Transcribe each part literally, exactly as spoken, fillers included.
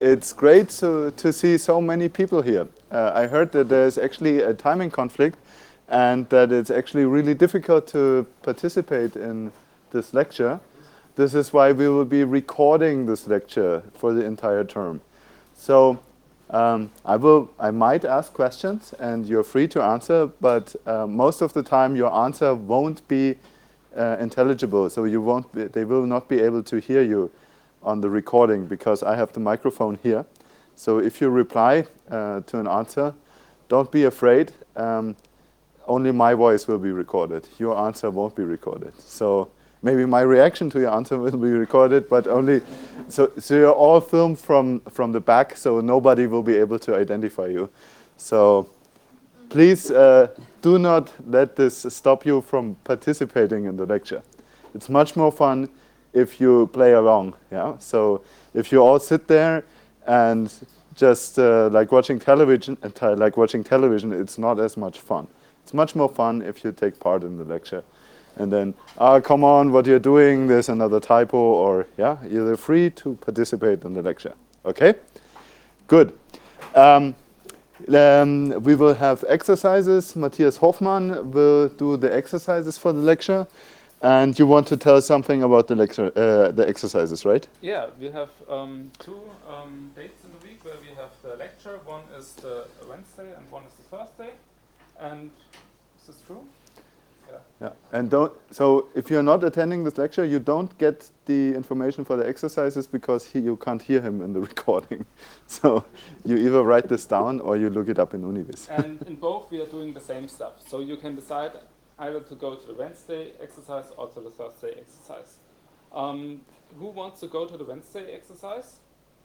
It's great to, to see so many people here. Uh, I heard that there's actually a timing conflict and that it's actually really difficult to participate in this lecture. This is why we will be recording this lecture for the entire term. So um, I will, I might ask questions and you're free to answer, but uh, most of the time your answer won't be uh, intelligible, so you won't be, they will not be able to hear you on the recording because I have the microphone here. So if you reply uh, to an answer, don't be afraid. Um, only my voice will be recorded. Your answer won't be recorded. So maybe my reaction to your answer will be recorded, but only, so, so you're all filmed from, from the back, so nobody will be able to identify you. So please uh, do not let this stop you from participating in the lecture. It's much more fun if you play along, yeah? So if you all sit there and just uh, like watching television, uh, like watching television, it's not as much fun. It's much more fun if you take part in the lecture. And then, ah, oh, come on, what you're doing, there's another typo, or yeah, you're free to participate in the lecture, okay? Good. Um, um, we will have exercises. Matthias Hoffmann will do the exercises for the lecture. And you want to tell something about the lecture, uh, the exercises, right? Yeah, we have um, two um, dates in the week where we have the lecture. One is the Wednesday and one is the Thursday. And is this true? Yeah. Yeah. And don't. So if you're not attending this lecture, you don't get the information for the exercises because he, you can't hear him in the recording. So you either write this down or you look it up in Univis. And in both we are doing the same stuff. So you can decide either to go to the Wednesday exercise or to the Thursday exercise. Um, who wants to go to the Wednesday exercise?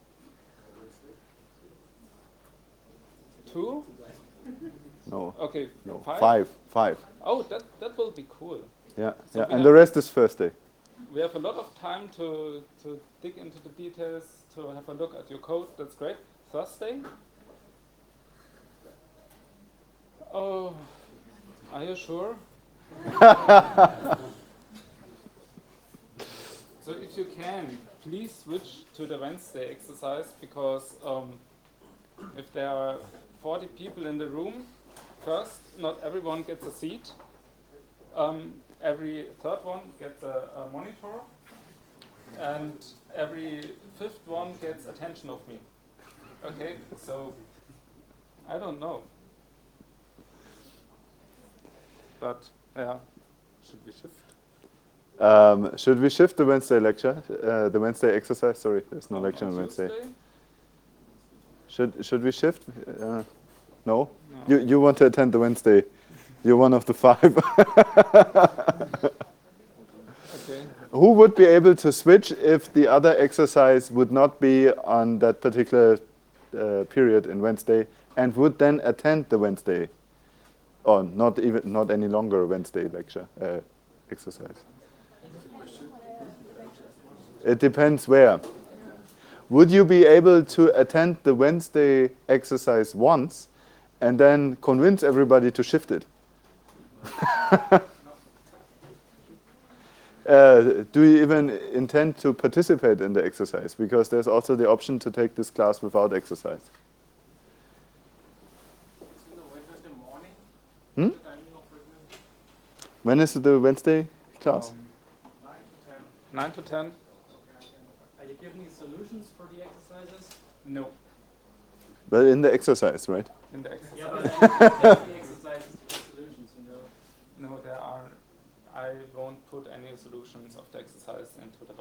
Two? No. Okay, No. five? Five. Five. Oh, that, that will be cool. Yeah. So yeah. we And have- the rest is Thursday. We have a lot of time to, to dig into the details, to have a look at your code. That's great. Thursday? Oh, are you sure? So if you can, please switch to the Wednesday exercise because um, if there are forty people in the room, first, not everyone gets a seat. Um, every third one gets a, a monitor, and every fifth one gets attention of me. Okay, so I don't know. But yeah, should we shift? Um, should we shift the Wednesday lecture, uh, the Wednesday exercise? Sorry, there's no lecture on Wednesday. Tuesday? Should should we shift? Uh, no? No. You you want to attend the Wednesday? You're one of the five. Okay. Who would be able to switch if the other exercise would not be on that particular uh, period in Wednesday, and would then attend the Wednesday, or not even not any longer Wednesday lecture uh, exercise? It depends where. Would you be able to attend the Wednesday exercise once and then convince everybody to shift it? uh, do you even intend to participate in the exercise? Because there's also the option to take this class without exercise. Hmm? When is the Wednesday class? Um, nine to ten? Are you giving me solutions for the exercises? No. But in the exercise, right? In the exercise. Yeah, but the exercises for solutions, you know. No, there are. I won't put any solutions of the exercise into the bar.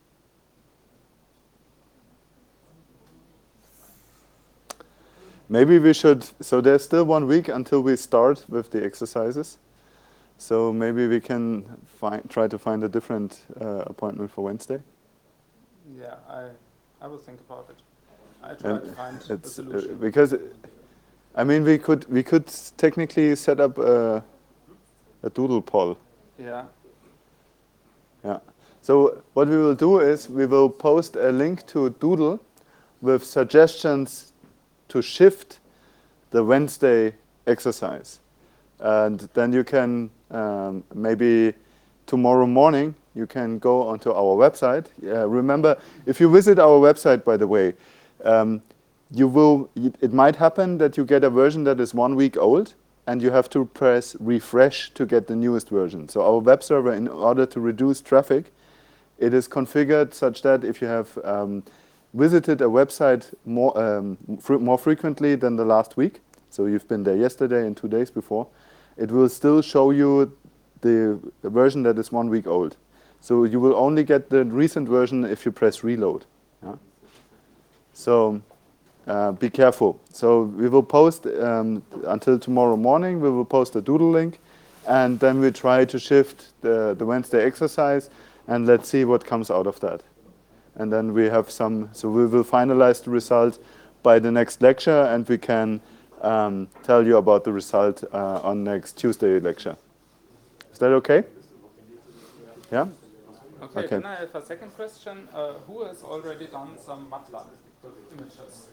Maybe we should, so there's still one week until we start with the exercises. So maybe we can find, try to find a different uh, appointment for Wednesday. Yeah, I I will think about it. I try And to find a it's, uh, solution. because, I mean, we could we could technically set up a, a doodle poll. Yeah. Yeah. So what we will do is we will post a link to Doodle with suggestions to shift the Wednesday exercise. And then you can um, maybe tomorrow morning you can go onto our website. Uh, remember, if you visit our website, by the way, Um, you will. It might happen that you get a version that is one week old, and you have to press refresh to get the newest version. So our web server, in order to reduce traffic, it is configured such that if you have um, visited a website more um, fr more frequently than the last week, so you've been there yesterday and two days before, it will still show you the, the version that is one week old. So you will only get the recent version if you press reload. Yeah? So uh, be careful. So we will post um, until tomorrow morning, we will post a doodle link, and then we try to shift the, the Wednesday exercise, and let's see what comes out of that. And then we have some, so we will finalize the result by the next lecture, and we can um, tell you about the result uh, on next Tuesday lecture. Is that okay? Yeah? Okay, Okay. then I have a second question. Uh, who has already done some MATLAB with images?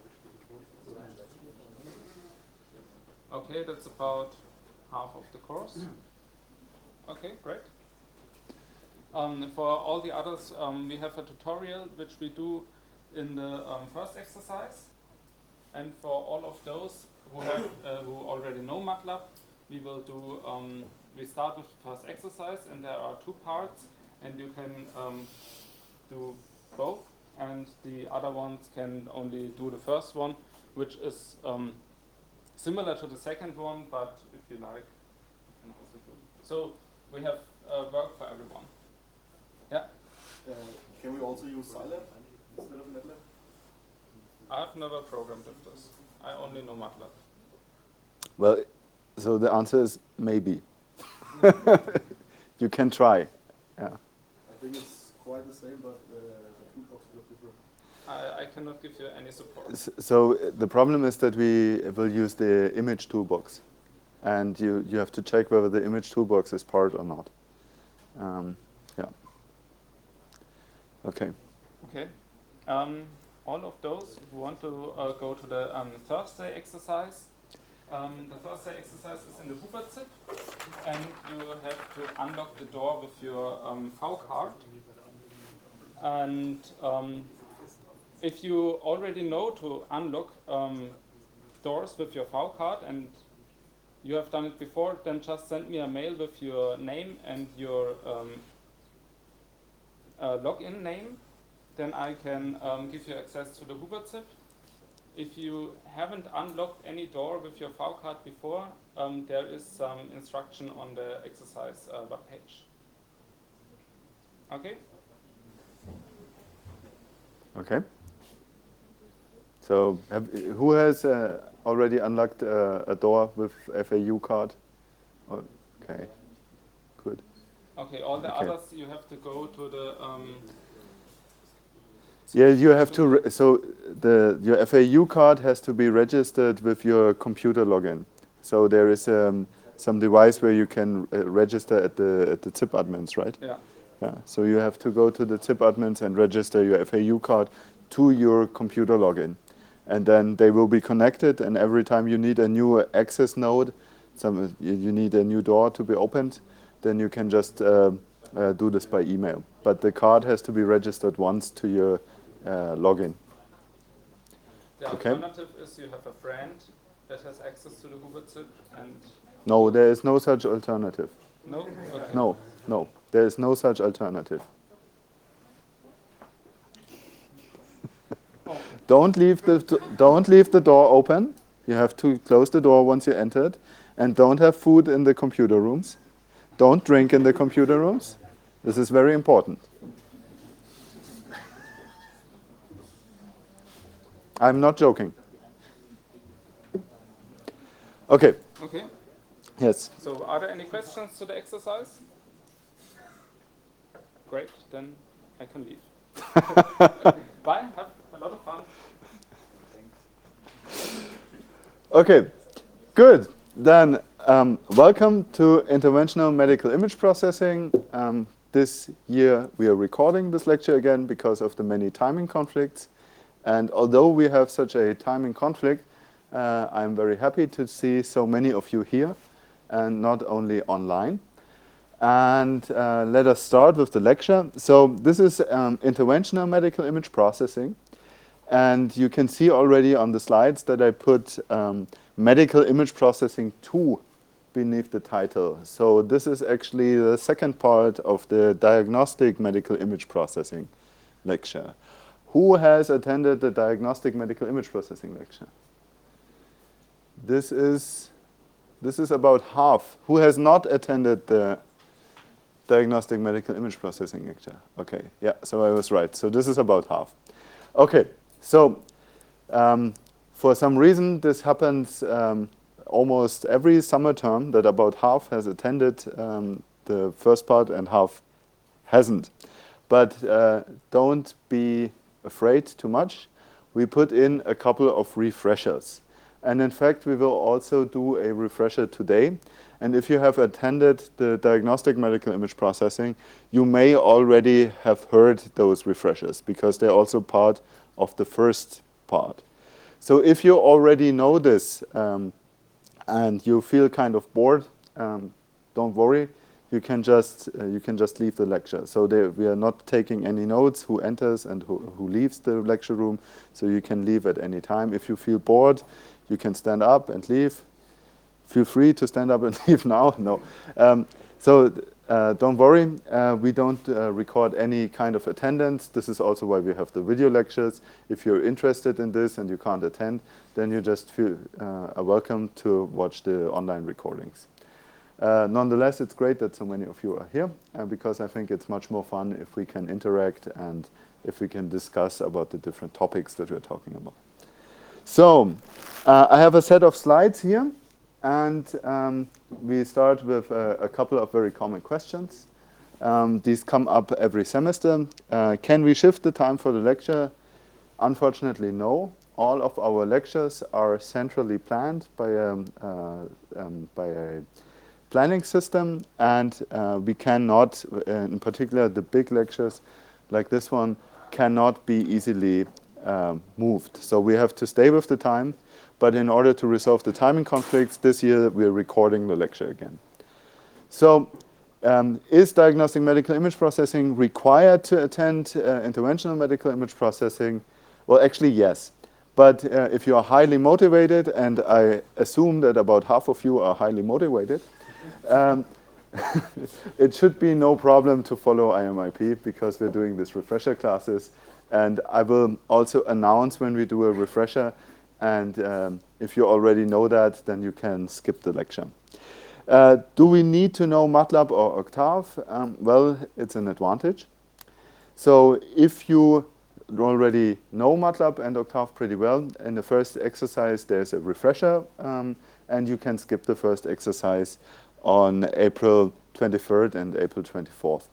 Okay, that's about half of the course. Okay, great. Um, for all the others, um, we have a tutorial which we do in the um, first exercise. And for all of those who have uh, who already know MATLAB, we will do. Um, we start with the first exercise, and there are two parts, and you can um, do both. And the other ones can only do the first one, which is um, similar to the second one, but if you like, you can also do. So we have uh, work for everyone. Yeah. Uh, can we also use Scilab instead of MATLAB? I've never programmed with this. I only know MATLAB. Well, so the answer is maybe. You can try. Yeah. I think it's quite the same, but uh, the toolbox is different. I, I cannot give you any support. S- So uh, the problem is that we will use the image toolbox, and you, you have to check whether the image toolbox is part or not. Um, yeah. Okay. Okay. Um, all of those who want to uh, go to the um, Thursday exercise, um, the Thursday exercise is in the Hubert zip, and you have to unlock the door with your um, V card. And um, if you already know to unlock um, doors with your V card and you have done it before, then just send me a mail with your name and your um, uh, login name. Then I can um, give you access to the Hubert zip. If you haven't unlocked any door with your V card before, um, there is some instruction on the exercise uh, web page. Okay? Okay. So have, who has uh, already unlocked uh, a door with F A U card? Oh, okay. Good. Okay, all the Okay. others you have to go to the um, Yeah, you have to. Re- so the your F A U card has to be registered with your computer login. So there is um, some device where you can uh, register at the at the zip admins, right? yeah. Yeah. So you have to go to the zip admins and register your F A U card to your computer login, and then they will be connected. And every time you need a new access node, some you you need a new door to be opened, then you can just uh, uh, do this by email. But the card has to be registered once to your uh, login. The Okay. alternative is you have a friend that has access to the Hubert zip and No, there is no such alternative. no? Okay. No, no, there is no such alternative. Oh. Don't leave the don't leave the door open. You have to close the door once you entered, and don't have food in the computer rooms. Don't drink in the computer rooms. This is very important. I'm not joking. Okay. Okay. Yes. So are there any questions to the exercise? Great, then I can leave. Bye, have a lot of fun. Okay, good. Then um, welcome to Interventional Medical Image Processing. Um, this year we are recording this lecture again because of the many timing conflicts. And although we have such a timing conflict, uh, I'm very happy to see so many of you here and not only online. And uh, let us start with the lecture. So this is um, Interventional Medical Image Processing. And you can see already on the slides that I put um, medical image processing two beneath the title. So this is actually the second part of the diagnostic medical image processing lecture. Who has attended the diagnostic medical image processing lecture? This is, this is about half. Who has not attended the diagnostic medical image processing lecture? Okay, yeah, so I was right. So this is about half. Okay, so um, for some reason this happens um, almost every summer term, that about half has attended um, the first part and half hasn't. But uh, don't be afraid too much. We put in a couple of refreshers. And in fact, we will also do a refresher today. And if you have attended the diagnostic medical image processing, you may already have heard those refreshers because they're also part of the first part. So if you already know this um, and you feel kind of bored, um, don't worry. You can just uh, you can just leave the lecture. So they, we are not taking any notes who enters and who, who leaves the lecture room. So you can leave at any time. If you feel bored, you can stand up and leave. Feel free to stand up and leave now. No. Um, so uh, don't worry. Uh, we don't uh, record any kind of attendance. This is also why we have the video lectures. If you're interested in this and you can't attend, then you just feel uh, are welcome to watch the online recordings. Uh, nonetheless, it's great that so many of you are here, uh, because I think it's much more fun if we can interact and if we can discuss about the different topics that we're talking about. So, uh, I have a set of slides here, and um, we start with uh, a couple of very common questions. Um, these come up every semester. Uh, can we shift the time for the lecture? Unfortunately, no. All of our lectures are centrally planned by, um, uh, um, by a planning system, and uh, we cannot, uh, in particular the big lectures like this one, cannot be easily um, moved. So we have to stay with the time, but in order to resolve the timing conflicts, this year we're recording the lecture again. So um, is diagnostic medical image processing required to attend uh, interventional medical image processing? Well, actually, yes. But uh, if you are highly motivated, and I assume that about half of you are highly motivated, Um, it should be no problem to follow I M I P because we're doing these refresher classes, and I will also announce when we do a refresher, and um, if you already know that, then you can skip the lecture. Uh, do we need to know MATLAB or Octave? Um, well, it's an advantage. So if you already know MATLAB and Octave pretty well, in the first exercise there's a refresher, um, and you can skip the first exercise on April twenty-third and April twenty-fourth.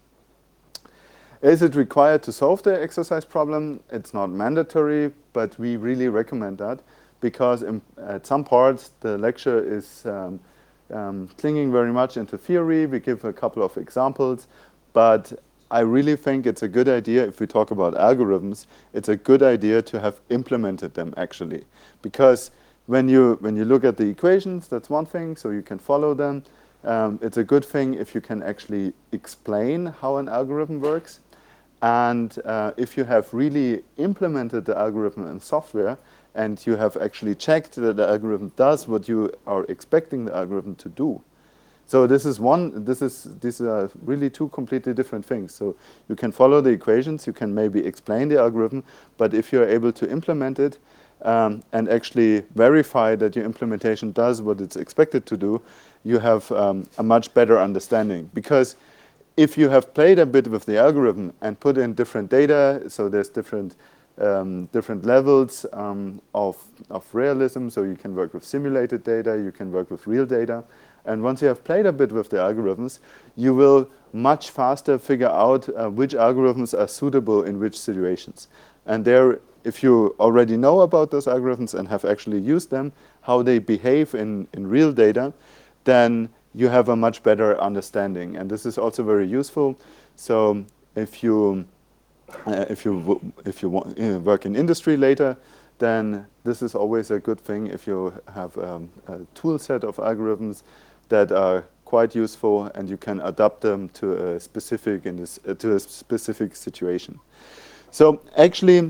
Is it required to solve the exercise problem? It's not mandatory, but we really recommend that because in, at some parts the lecture is um, um, clinging very much into theory. We give a couple of examples, but I really think it's a good idea, if we talk about algorithms, it's a good idea to have implemented them actually. Because when you, when you look at the equations, that's one thing, so you can follow them. Um, it's a good thing if you can actually explain how an algorithm works. And uh, if you have really implemented the algorithm in software and you have actually checked that the algorithm does what you are expecting the algorithm to do. So this is one, this is, these are really two completely different things. So you can follow the equations, you can maybe explain the algorithm, but if you're able to implement it um, and actually verify that your implementation does what it's expected to do, you have um, a much better understanding. Because if you have played a bit with the algorithm and put in different data, so there's different um, different levels um, of, of realism, so you can work with simulated data, you can work with real data, and once you have played a bit with the algorithms, you will much faster figure out uh, which algorithms are suitable in which situations. And there, if you already know about those algorithms and have actually used them, how they behave in, in real data, then you have a much better understanding. And this is also very useful. So if you, uh, if you, if you want, you know, work in industry later, then this is always a good thing if you have um, a tool set of algorithms that are quite useful and you can adapt them to a specific, in this, uh, to a specific situation. So actually,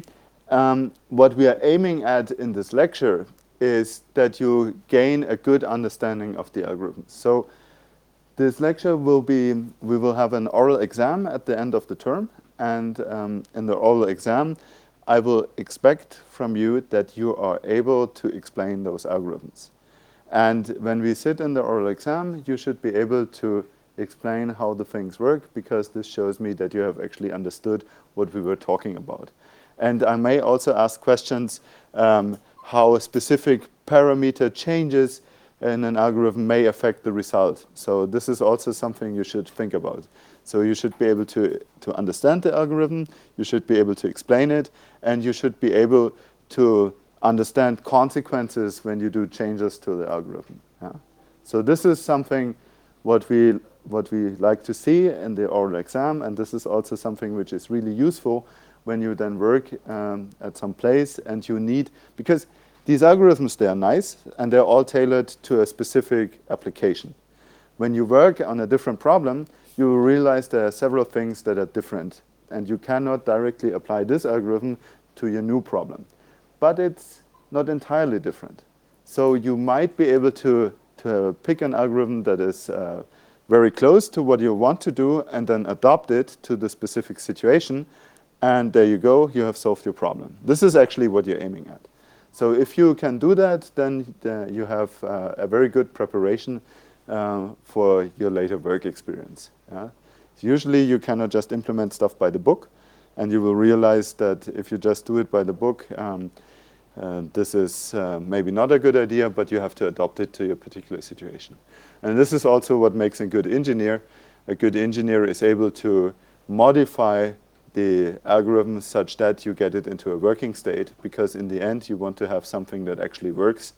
Um, what we are aiming at in this lecture is that you gain a good understanding of the algorithms. So this lecture will be, we will have an oral exam at the end of the term, and um, in the oral exam, I will expect from you that you are able to explain those algorithms. And when we sit in the oral exam, you should be able to explain how the things work, because this shows me that you have actually understood what we were talking about. And I may also ask questions um, how specific parameter changes in an algorithm may affect the result. So this is also something you should think about. So you should be able to, to understand the algorithm, you should be able to explain it, and you should be able to understand consequences when you do changes to the algorithm. Yeah. So this is something what we, what we like to see in the oral exam, and this is also something which is really useful when you then work um, at some place and you need, because these algorithms, they are nice and they're all tailored to a specific application. When you work on a different problem, you will realize there are several things that are different, and you cannot directly apply this algorithm to your new problem. But it's not entirely different. So you might be able to, to pick an algorithm that is uh, very close to what you want to do and then adopt it to the specific situation. And there you go, you have solved your problem. This is actually what you're aiming at. So if you can do that, then uh, you have uh, a very good preparation uh, for your later work experience. Yeah? Usually you cannot just implement stuff by the book, and you will realize that if you just do it by the book, um, uh, this is uh, maybe not a good idea, but you have to adopt it to your particular situation. And this is also what makes a good engineer. A good engineer is able to modify the algorithm such that you get it into a working state, because in the end you want to have something that actually works.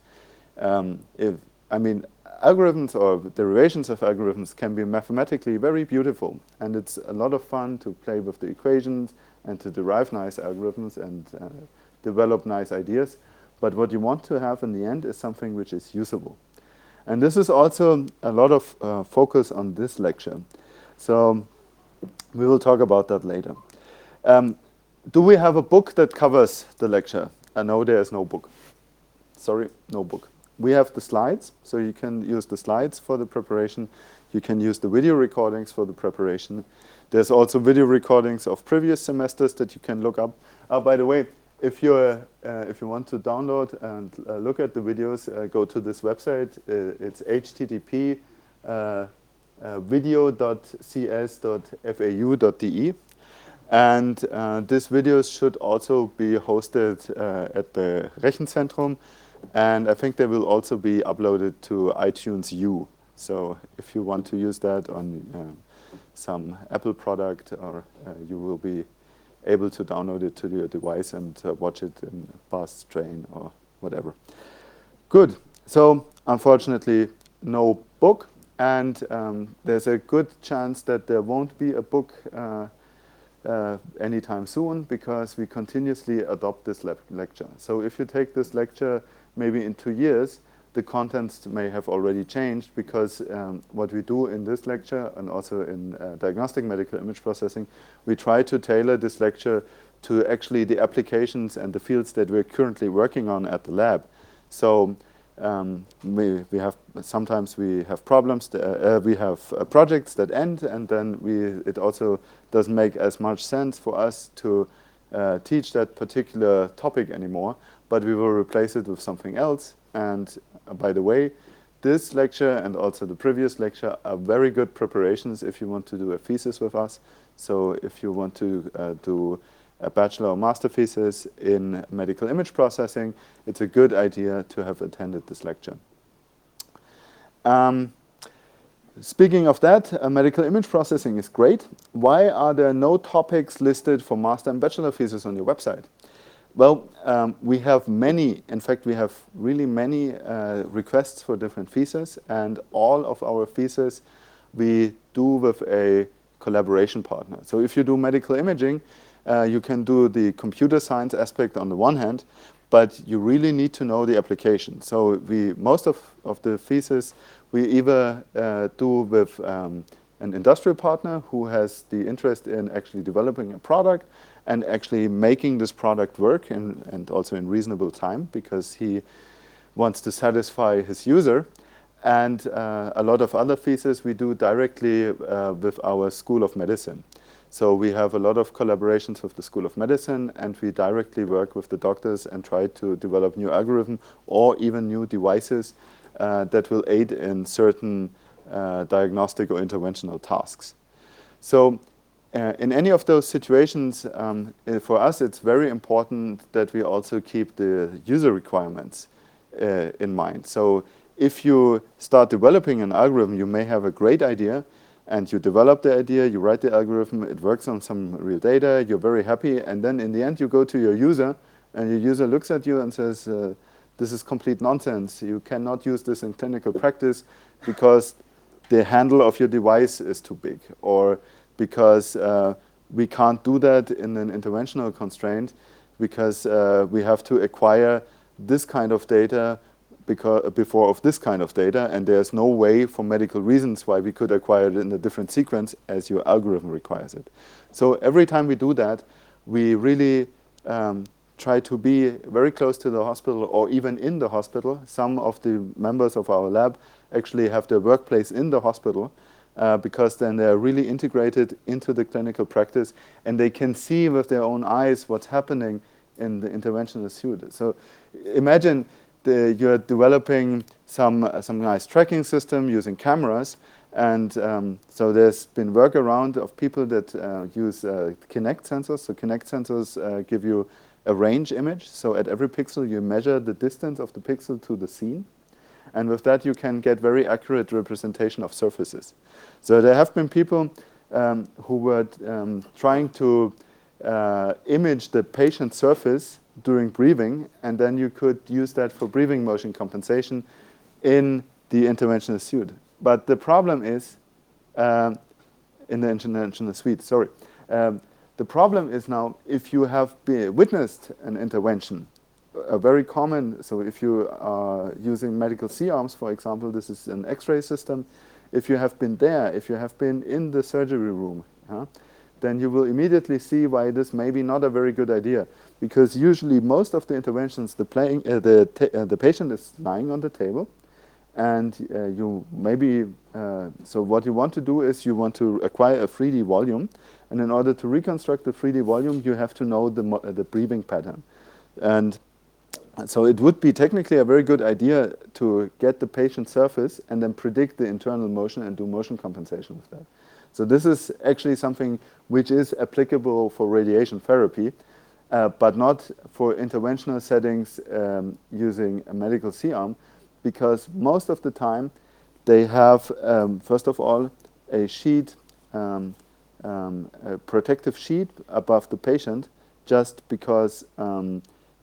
Um, if, I mean, algorithms or derivations of algorithms can be mathematically very beautiful, and it's a lot of fun to play with the equations and to derive nice algorithms and uh, develop nice ideas. But what you want to have in the end is something which is usable. And this is also a lot of uh, focus on this lecture. So we will talk about that later. Um, do we have a book that covers the lecture? I know there is no book. Sorry, no book. We have the slides, so you can use the slides for the preparation. You can use the video recordings for the preparation. There's also video recordings of previous semesters that you can look up. Uh, by the way, if, you're, uh, if you want to download and uh, look at the videos, uh, go to this website. Uh, it's h t t p uh, uh, video dot c s dot f a u dot d e. And uh, these videos should also be hosted uh, at the Rechenzentrum. And I think they will also be uploaded to iTunes U. So if you want to use that on uh, some Apple product, or uh, you will be able to download it to your device and uh, watch it in a bus, train, or whatever. Good. So unfortunately, no book. And um, there's a good chance that there won't be a book uh, Uh, anytime soon, because we continuously adopt this le lecture. So if you take this lecture maybe in two years, the contents may have already changed, because um, what we do in this lecture and also in uh, diagnostic medical image processing, we try to tailor this lecture to actually the applications and the fields that we're currently working on at the lab. So Um, we, we have, sometimes we have problems, that, uh, we have uh, projects that end, and then we, it also doesn't make as much sense for us to uh, teach that particular topic anymore, but we will replace it with something else. And uh, by the way, this lecture and also the previous lecture are very good preparations if you want to do a thesis with us. So if you want to uh, do a bachelor or master thesis in medical image processing, it's a good idea to have attended this lecture. Um, speaking of that, uh, medical image processing is great. Why are there no topics listed for master and bachelor thesis on your website? Well, um, we have many, in fact, we have really many uh, requests for different theses, and all of our theses we do with a collaboration partner. So if you do medical imaging, Uh, you can do the computer science aspect on the one hand, but you really need to know the application. So we, most of, of the thesis we either uh, do with um, an industrial partner who has the interest in actually developing a product, and actually making this product work in, and also in reasonable time, because he wants to satisfy his user. And uh, a lot of other pieces we do directly uh, with our School of Medicine. So we have a lot of collaborations with the School of Medicine, and we directly work with the doctors and try to develop new algorithms or even new devices uh, that will aid in certain uh, diagnostic or interventional tasks. So uh, in any of those situations, um, for us it's very important that we also keep the user requirements uh, in mind. So if you start developing an algorithm, you may have a great idea, and you develop the idea, you write the algorithm, it works on some real data, you're very happy, and then in the end you go to your user, and your user looks at you and says, uh, this is complete nonsense. You cannot use this in clinical practice because the handle of your device is too big, or because uh, we can't do that in an interventional constraint because uh, we have to acquire this kind of data because before of this kind of data, and there's no way for medical reasons why we could acquire it in a different sequence as your algorithm requires it. So every time we do that, we really um, try to be very close to the hospital or even in the hospital. Some of the members of our lab actually have their workplace in the hospital uh, because then they're really integrated into the clinical practice, and they can see with their own eyes what's happening in the interventional suite. So imagine The, you're developing some uh, some nice tracking system using cameras, and um, so there's been workaround of people that uh, use uh, Kinect sensors. So Kinect sensors uh, give you a range image. So at every pixel, you measure the distance of the pixel to the scene, and with that, you can get very accurate representation of surfaces. So there have been people um, who were um, trying to uh, image the patient surface during breathing, and then you could use that for breathing motion compensation in the interventional suite. But the problem is, um, in the interventional suite, sorry. Um, the problem is now, if you have been witnessed an intervention, a very common, so if you are using medical C-arms, for example, this is an X-ray system. If you have been there, if you have been in the surgery room, huh, then you will immediately see why this may be not a very good idea. Because usually most of the interventions, the, playing, uh, the, uh, the patient is lying on the table, and uh, you maybe, uh, so what you want to do is you want to acquire a three D volume, and in order to reconstruct the three D volume, you have to know the, uh, the breathing pattern. And so it would be technically a very good idea to get the patient surface and then predict the internal motion and do motion compensation with that. So this is actually something which is applicable for radiation therapy, Uh, but not for interventional settings um, using a medical C-arm, because most of the time they have, um, first of all, a sheet, um, um, a protective sheet above the patient, just because um,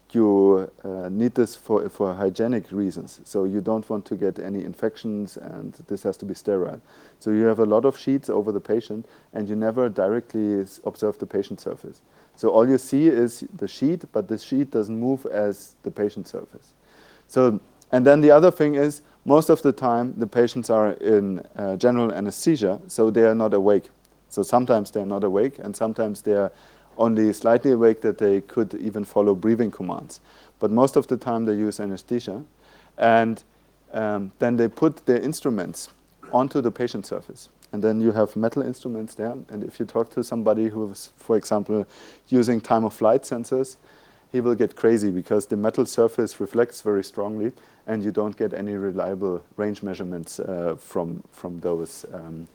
you uh, need this for, for hygienic reasons. So you don't want to get any infections, and this has to be sterile. So you have a lot of sheets over the patient, and you never directly observe the patient surface. So all you see is the sheet, but the sheet doesn't move as the patient surface. So, and then the other thing is, most of the time the patients are in uh, general anesthesia, so they are not awake. So sometimes they're not awake, and sometimes they're only slightly awake that they could even follow breathing commands. But most of the time they use anesthesia, and um, then they put their instruments onto the patient surface. And then you have metal instruments there, and if you talk to somebody who is, for example, using time-of-flight sensors, he will get crazy because the metal surface reflects very strongly, and you don't get any reliable range measurements uh, from, from those um,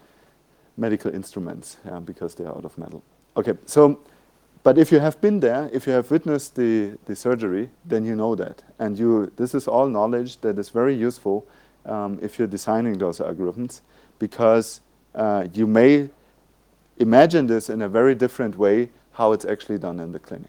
medical instruments, yeah, because they are out of metal. Okay, so, but if you have been there, if you have witnessed the, the surgery, then you know that. And you, this is all knowledge that is very useful um, if you're designing those algorithms, because uh, you may imagine this in a very different way how it's actually done in the clinic.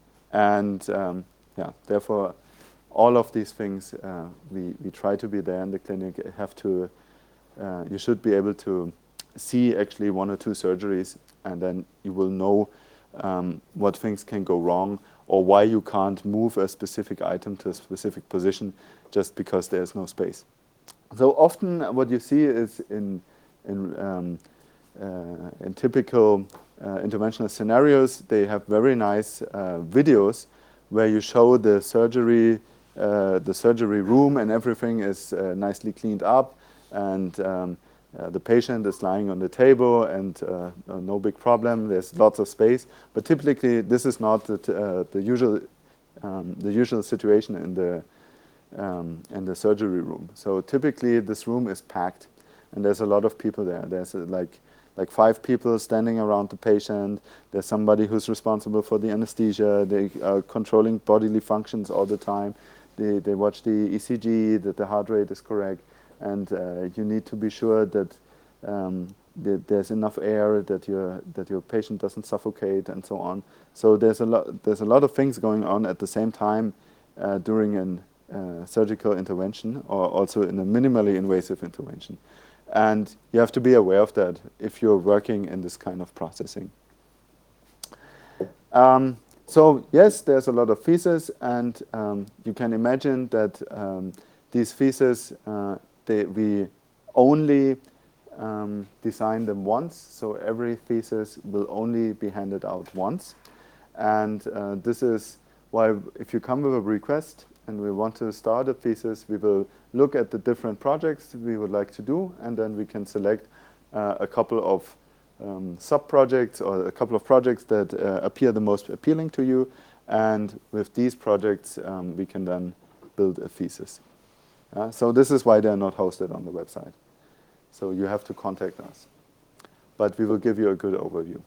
And um, yeah, therefore, all of these things, uh, we, we try to be there in the clinic, have to, uh, you should be able to see actually one or two surgeries, and then you will know um, what things can go wrong, or why you can't move a specific item to a specific position just because there's no space. So often what you see is in, in, um, uh, in typical uh, interventional scenarios, they have very nice uh, videos where you show the surgery, uh, the surgery room, and everything is uh, nicely cleaned up, and um, uh, the patient is lying on the table, and uh, no big problem. There's lots of space, but typically this is not the, t uh, the usual um, the usual situation in the um, in the surgery room. So typically this room is packed, and there's a lot of people there. There's uh, like like five people standing around the patient. There's somebody who's responsible for the anesthesia. They are controlling bodily functions all the time. They, they watch the E C G, that the heart rate is correct, and uh, you need to be sure that, um, that there's enough air, that your that your patient doesn't suffocate, and so on. So there's a lot there's a lot of things going on at the same time uh, during an uh, surgical intervention, or also in a minimally invasive intervention. And you have to be aware of that if you're working in this kind of processing. Um, so yes, there's a lot of pieces, and um, you can imagine that um, these pieces, uh, they, we only um, design them once, so every thesis will only be handed out once. And uh, this is why if you come with a request and we want to start a thesis, we will look at the different projects we would like to do, and then we can select uh, a couple of um, sub-projects or a couple of projects that uh, appear the most appealing to you, and with these projects um, we can then build a thesis. Uh, so this is why they're not hosted on the website. So you have to contact us. But we will give you a good overview.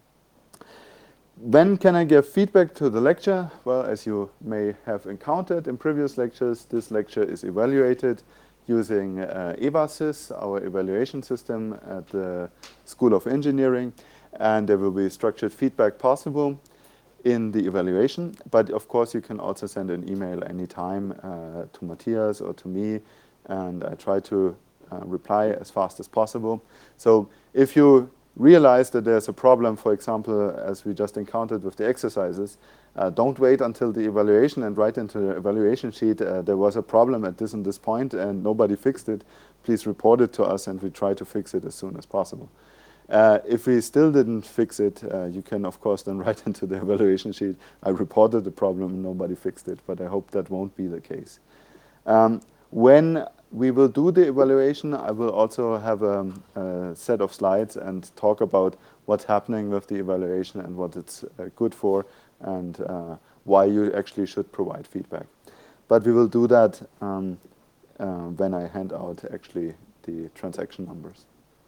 When can I give feedback to the lecture? Well, as you may have encountered in previous lectures, this lecture is evaluated using uh, EVASys, our evaluation system at the School of Engineering, and there will be structured feedback possible in the evaluation. But of course, you can also send an email anytime uh, to Matthias or to me, and I try to uh, reply as fast as possible. So if you realize that there's a problem, for example, as we just encountered with the exercises, uh, don't wait until the evaluation and write into the evaluation sheet, uh, there was a problem at this and this point and nobody fixed it. Please report it to us and we try to fix it as soon as possible. Uh, if we still didn't fix it, uh, you can of course then write into the evaluation sheet, I reported the problem and nobody fixed it, but I hope that won't be the case. Um, when we will do the evaluation, I will also have a, a set of slides and talk about what's happening with the evaluation and what it's uh, good for, and uh, why you actually should provide feedback. But we will do that um, uh, when I hand out actually the transaction numbers.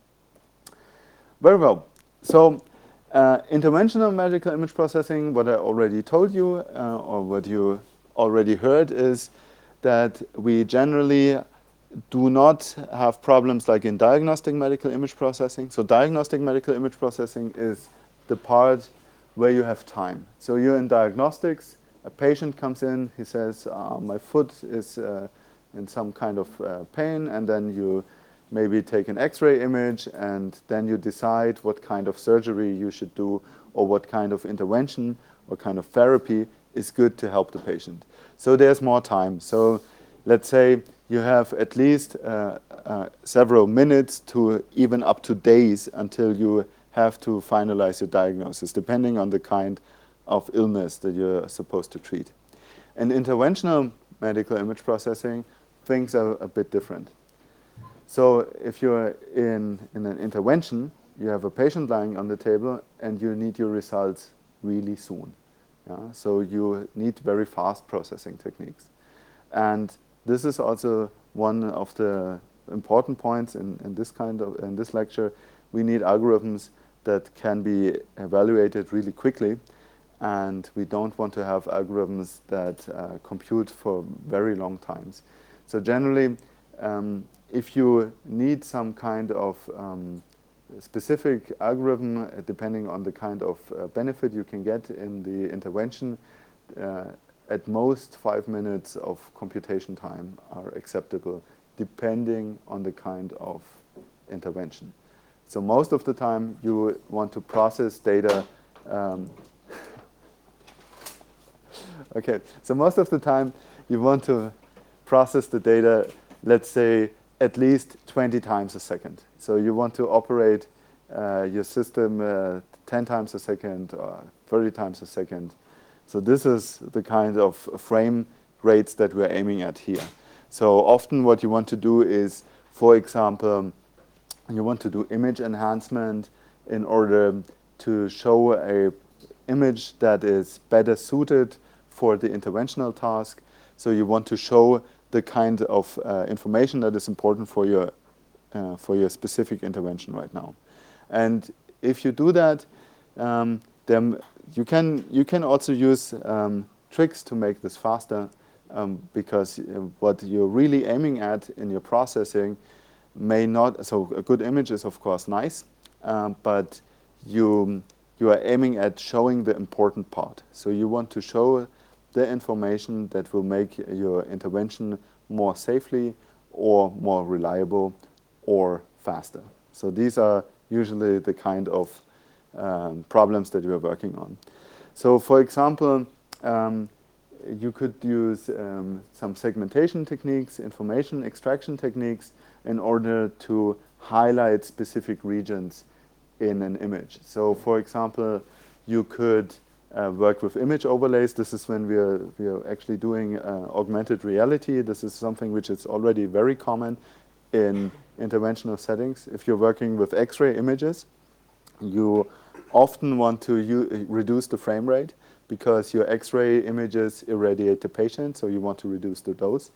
Very well. So uh, interventional medical image processing, what I already told you, uh, or what you already heard, is that we generally do not have problems like in diagnostic medical image processing. So diagnostic medical image processing is the part where you have time. So you're in diagnostics, a patient comes in, he says, uh, my foot is uh, in some kind of uh, pain, and then you maybe take an X-ray image, and then you decide what kind of surgery you should do, or what kind of intervention or kind of therapy is good to help the patient. So there's more time. So let's say you have at least uh, uh, several minutes to even up to days until you have to finalize your diagnosis, depending on the kind of illness that you're supposed to treat. In interventional medical image processing, things are a bit different. So if you're in, in an intervention, you have a patient lying on the table and you need your results really soon. Yeah? So you need very fast processing techniques. And this is also one of the important points in, in this kind of in this lecture. We need algorithms that can be evaluated really quickly, and we don't want to have algorithms that uh, compute for very long times. So generally, um, if you need some kind of um, specific algorithm, uh, depending on the kind of uh, benefit you can get in the intervention, uh, at most five minutes of computation time are acceptable, depending on the kind of intervention. So most of the time you want to process data. Um, okay, so most of the time you want to process the data, let's say, at least twenty times a second. So you want to operate uh, your system uh, ten times a second or thirty times a second. So this is the kind of frame rates that we're aiming at here. So often what you want to do is, for example, you want to do image enhancement in order to show a image that is better suited for the interventional task. So you want to show the kind of uh, information that is important for your uh, for your specific intervention right now. And if you do that, um, then you can you can also use um, tricks to make this faster, um, because what you're really aiming at in your processing may not. So a good image is of course nice, um, but you you are aiming at showing the important part. So you want to show the information that will make your intervention more safely or more reliable or faster. So these are usually the kind of um, problems that we are working on. So for example, um, you could use um, some segmentation techniques, information extraction techniques in order to highlight specific regions in an image. So for example, you could uh, work with image overlays. This is when we are, we are actually doing uh, augmented reality. This is something which is already very common in interventional settings. If you're working with X-ray images, you often want to u reduce the frame rate because your X-ray images irradiate the patient, so you want to reduce the dose.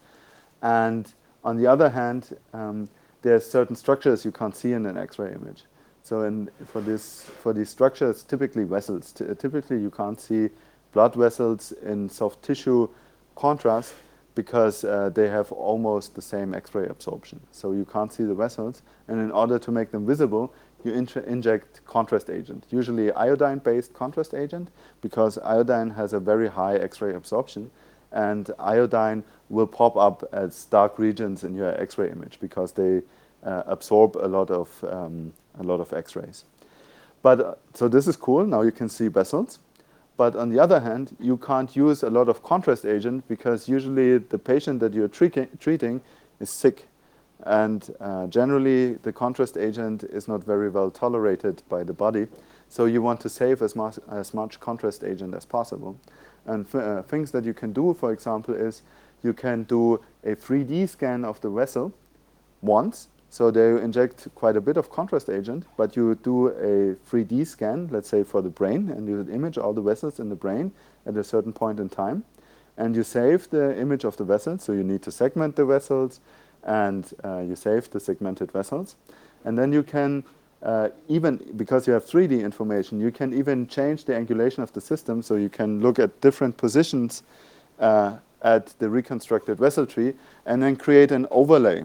And on the other hand, um, there's certain structures you can't see in an X-ray image. So in, for, this, for these structures, typically vessels, T typically you can't see blood vessels in soft tissue contrast because uh, they have almost the same X-ray absorption. So you can't see the vessels, and in order to make them visible, you inject contrast agent, usually iodine-based contrast agent, because iodine has a very high X-ray absorption, and iodine will pop up as dark regions in your X-ray image because they uh, absorb a lot of um, a lot of X-rays. But uh, so this is cool. Now you can see vessels. But on the other hand, you can't use a lot of contrast agent because usually the patient that you're treating treating is sick. And uh, generally, the contrast agent is not very well tolerated by the body. So you want to save as much, as much contrast agent as possible. And uh, things that you can do, for example, is you can do a three D scan of the vessel once. So they inject quite a bit of contrast agent, but you do a three D scan, let's say for the brain, and you image all the vessels in the brain at a certain point in time. And you save the image of the vessels, so you need to segment the vessels, and uh, you save the segmented vessels. And then you can, uh, even because you have three D information, you can even change the angulation of the system, so you can look at different positions uh, at the reconstructed vessel tree, and then create an overlay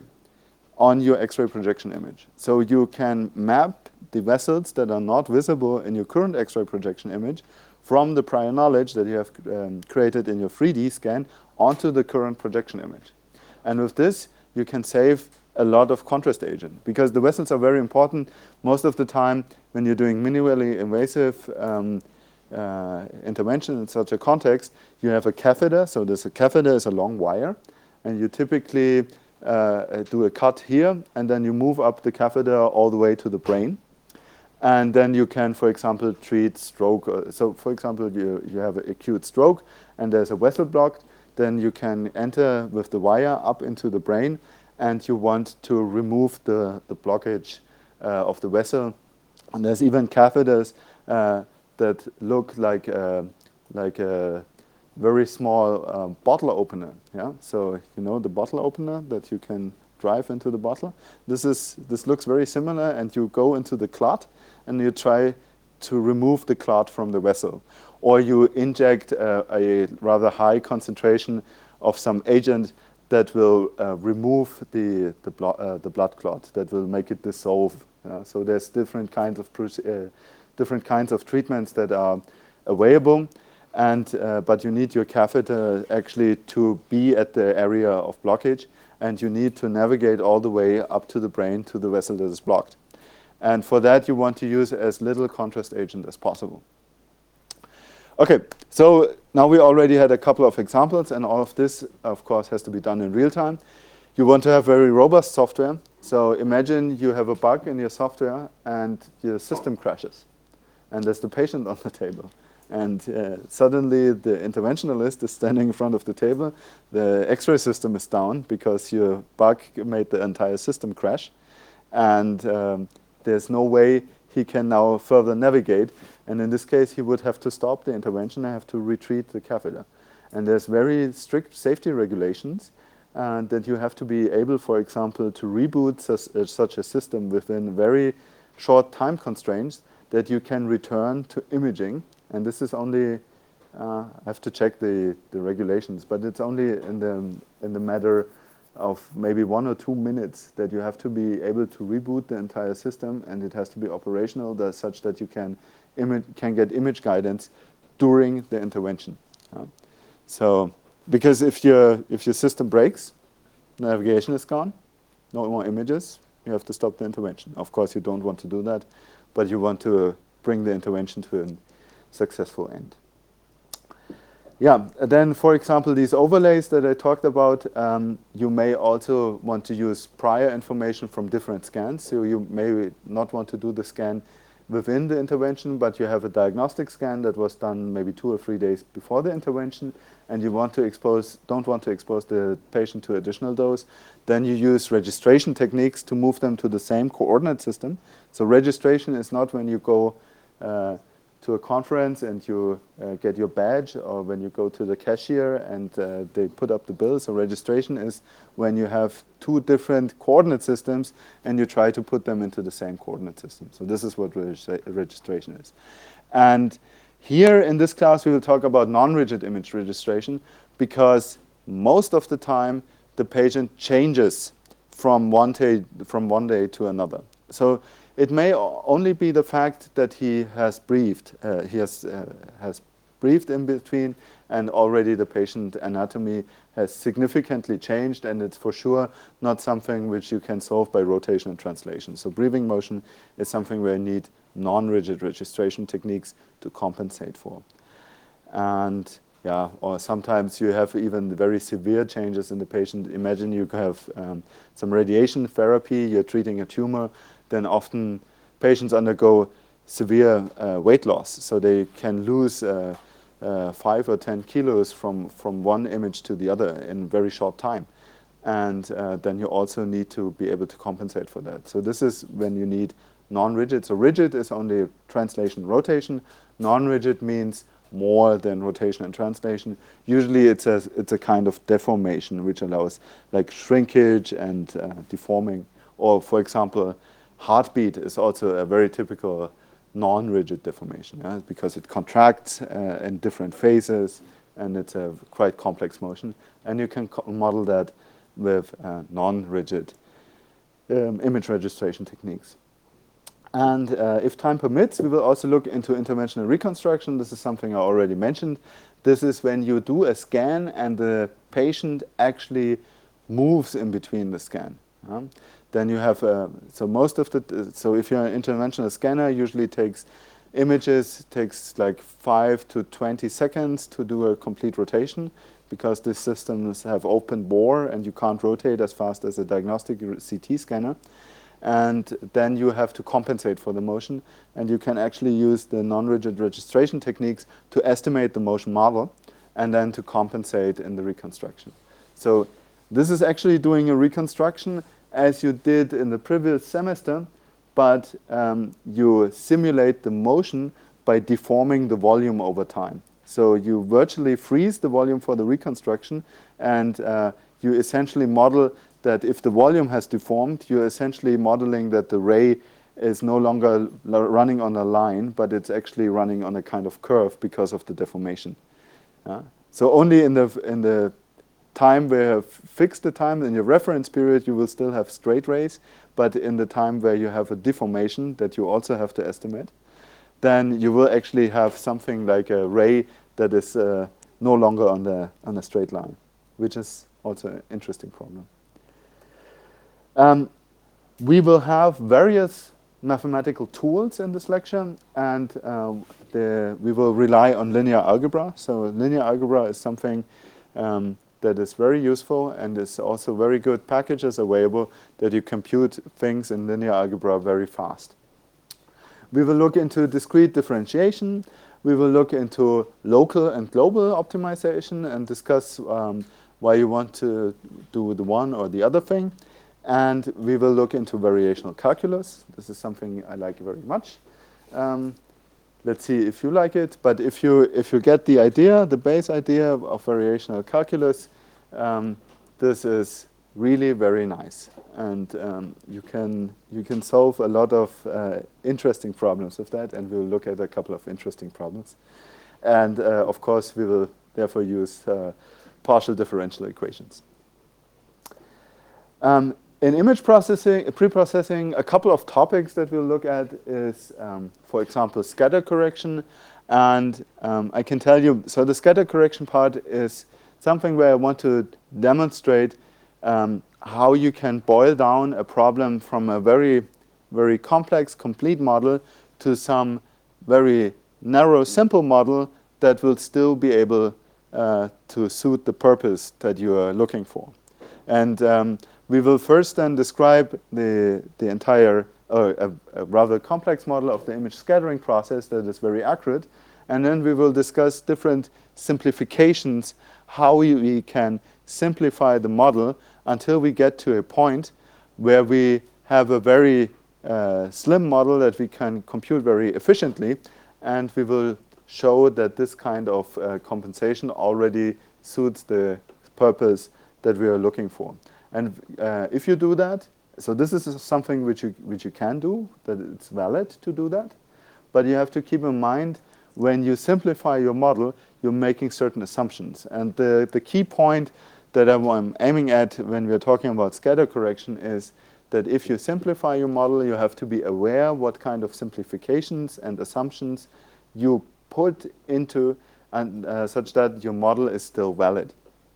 on your X-ray projection image. So you can map the vessels that are not visible in your current X-ray projection image from the prior knowledge that you have um, created in your three D scan onto the current projection image. And with this, you can save a lot of contrast agent because the vessels are very important. Most of the time, when you're doing minimally invasive um, uh, intervention in such a context, you have a catheter. So this a catheter is a long wire, and you typically uh, do a cut here, and then you move up the catheter all the way to the brain. And then you can, for example, treat stroke. So, for example, you, you have an acute stroke, and there's a vessel blocked. Then you can enter with the wire up into the brain, and you want to remove the, the blockage uh, of the vessel. And there's even catheters uh, that look like a, like a very small um, bottle opener. Yeah, so you know the bottle opener that you can drive into the bottle. This is this looks very similar, and you go into the clot, and you try to remove the clot from the vessel. Or you inject uh, a rather high concentration of some agent that will uh, remove the the, blo uh, the blood clot, that will make it dissolve. Uh, so there's different kinds of uh, different kinds of treatments that are available, and uh, but you need your catheter actually to be at the area of blockage, and you need to navigate all the way up to the brain to the vessel that is blocked. And for that, you want to use as little contrast agent as possible. Okay, so now we already had a couple of examples, and all of this, of course, has to be done in real time. You want to have very robust software. So imagine you have a bug in your software and your system crashes. and there's the patient on the table. And uh, suddenly the interventionalist is standing in front of the table. The X-ray system is down because your bug made the entire system crash. And um, there's no way he can now further navigate. And in this case, he would have to stop the intervention and have to retreat the catheter. And there's very strict safety regulations uh, that you have to be able, for example, to reboot such, uh, such a system within very short time constraints that you can return to imaging. And this is only, uh, I have to check the, the regulations, but it's only in the, in the matter of maybe one or two minutes that you have to be able to reboot the entire system, and it has to be operational that, such that you can, image, can get image guidance during the intervention. Uh, so, because if your, if your system breaks, navigation is gone, no more images, you have to stop the intervention. Of course, you don't want to do that, but you want to bring the intervention to a successful end. Yeah, then for example, these overlays that I talked about, um, you may also want to use prior information from different scans. So you may not want to do the scan within the intervention, but you have a diagnostic scan that was done maybe two or three days before the intervention, and you want to expose, don't want to expose the patient to additional dose. Then you use registration techniques to move them to the same coordinate system. So registration is not when you go uh, to a conference and you uh, get your badge, or when you go to the cashier and uh, they put up the bill. So registration is when you have two different coordinate systems and you try to put them into the same coordinate system. So this is what registra registration is. And here in this class we will talk about non-rigid image registration, because most of the time the patient changes from one day, from one day to another. So it may only be the fact that he has breathed, uh, he has, uh, has breathed in between, and already the patient anatomy has significantly changed, and it's for sure not something which you can solve by rotation and translation. So breathing motion is something where you need non-rigid registration techniques to compensate for. And yeah, or sometimes you have even very severe changes in the patient. Imagine you have um, some radiation therapy, you're treating a tumor, then often patients undergo severe uh, weight loss. So they can lose uh, uh, five or ten kilos from, from one image to the other in a very short time. And uh, then you also need to be able to compensate for that. So this is when you need non-rigid. So rigid is only translation, rotation. Non-rigid means more than rotation and translation. Usually it's a, it's a kind of deformation which allows like shrinkage and uh, deforming. Or for example, heartbeat is also a very typical non-rigid deformation, yeah? Because it contracts uh, in different phases, and it's a quite complex motion. And you can model that with uh, non-rigid um, image registration techniques. And uh, if time permits, we will also look into interventional reconstruction. This is something I already mentioned. This is when you do a scan and the patient actually moves in between the scan. Yeah? Then you have, uh, so most of the, so if you're an interventional scanner, usually takes images, takes like five to twenty seconds to do a complete rotation, because these systems have open bore and you can't rotate as fast as a diagnostic C T scanner. And then you have to compensate for the motion, and you can actually use the non-rigid registration techniques to estimate the motion model and then to compensate in the reconstruction. So this is actually doing a reconstruction as you did in the previous semester, but um, you simulate the motion by deforming the volume over time. So you virtually freeze the volume for the reconstruction, and uh, you essentially model that if the volume has deformed, you're essentially modeling that the ray is no longer running on a line, but it's actually running on a kind of curve because of the deformation. Uh, so only in the, in the time where you have fixed the time, in your reference period, you will still have straight rays, but in the time where you have a deformation that you also have to estimate, then you will actually have something like a ray that is uh, no longer on, the, on a straight line, which is also an interesting problem. Um, we will have various mathematical tools in this lecture, and uh, the, we will rely on linear algebra. So linear algebra is something um, that is very useful, and is also very good packages available that you compute things in linear algebra very fast. We will look into discrete differentiation. We will look into local and global optimization and discuss um, why you want to do the one or the other thing. And we will look into variational calculus. This is something I like very much. Um, let's see if you like it. But if you if you get the idea, the base idea of variational calculus, um, this is really very nice, and um, you can you can solve a lot of uh, interesting problems with that. And we'll look at a couple of interesting problems. And uh, of course, we will therefore use uh, partial differential equations. Um, in image processing, pre-processing, a couple of topics that we'll look at is, um, for example, scatter correction. And um, I can tell you, so the scatter correction part is something where I want to demonstrate um, how you can boil down a problem from a very, very complex, complete model to some very narrow, simple model that will still be able uh, to suit the purpose that you are looking for. And um, we will first then describe the, the entire, uh, a, a rather complex model of the image scattering process that is very accurate. And then we will discuss different simplifications, how we, we can simplify the model until we get to a point where we have a very uh, slim model that we can compute very efficiently. And we will show that this kind of uh, compensation already suits the purpose that we are looking for. And uh, if you do that, so this is something which you, which you can do, that it's valid to do that. But you have to keep in mind, when you simplify your model, you're making certain assumptions. And the, the key point that I'm aiming at when we're talking about scatter correction is that if you simplify your model, you have to be aware what kind of simplifications and assumptions you put into, and uh, such that your model is still valid.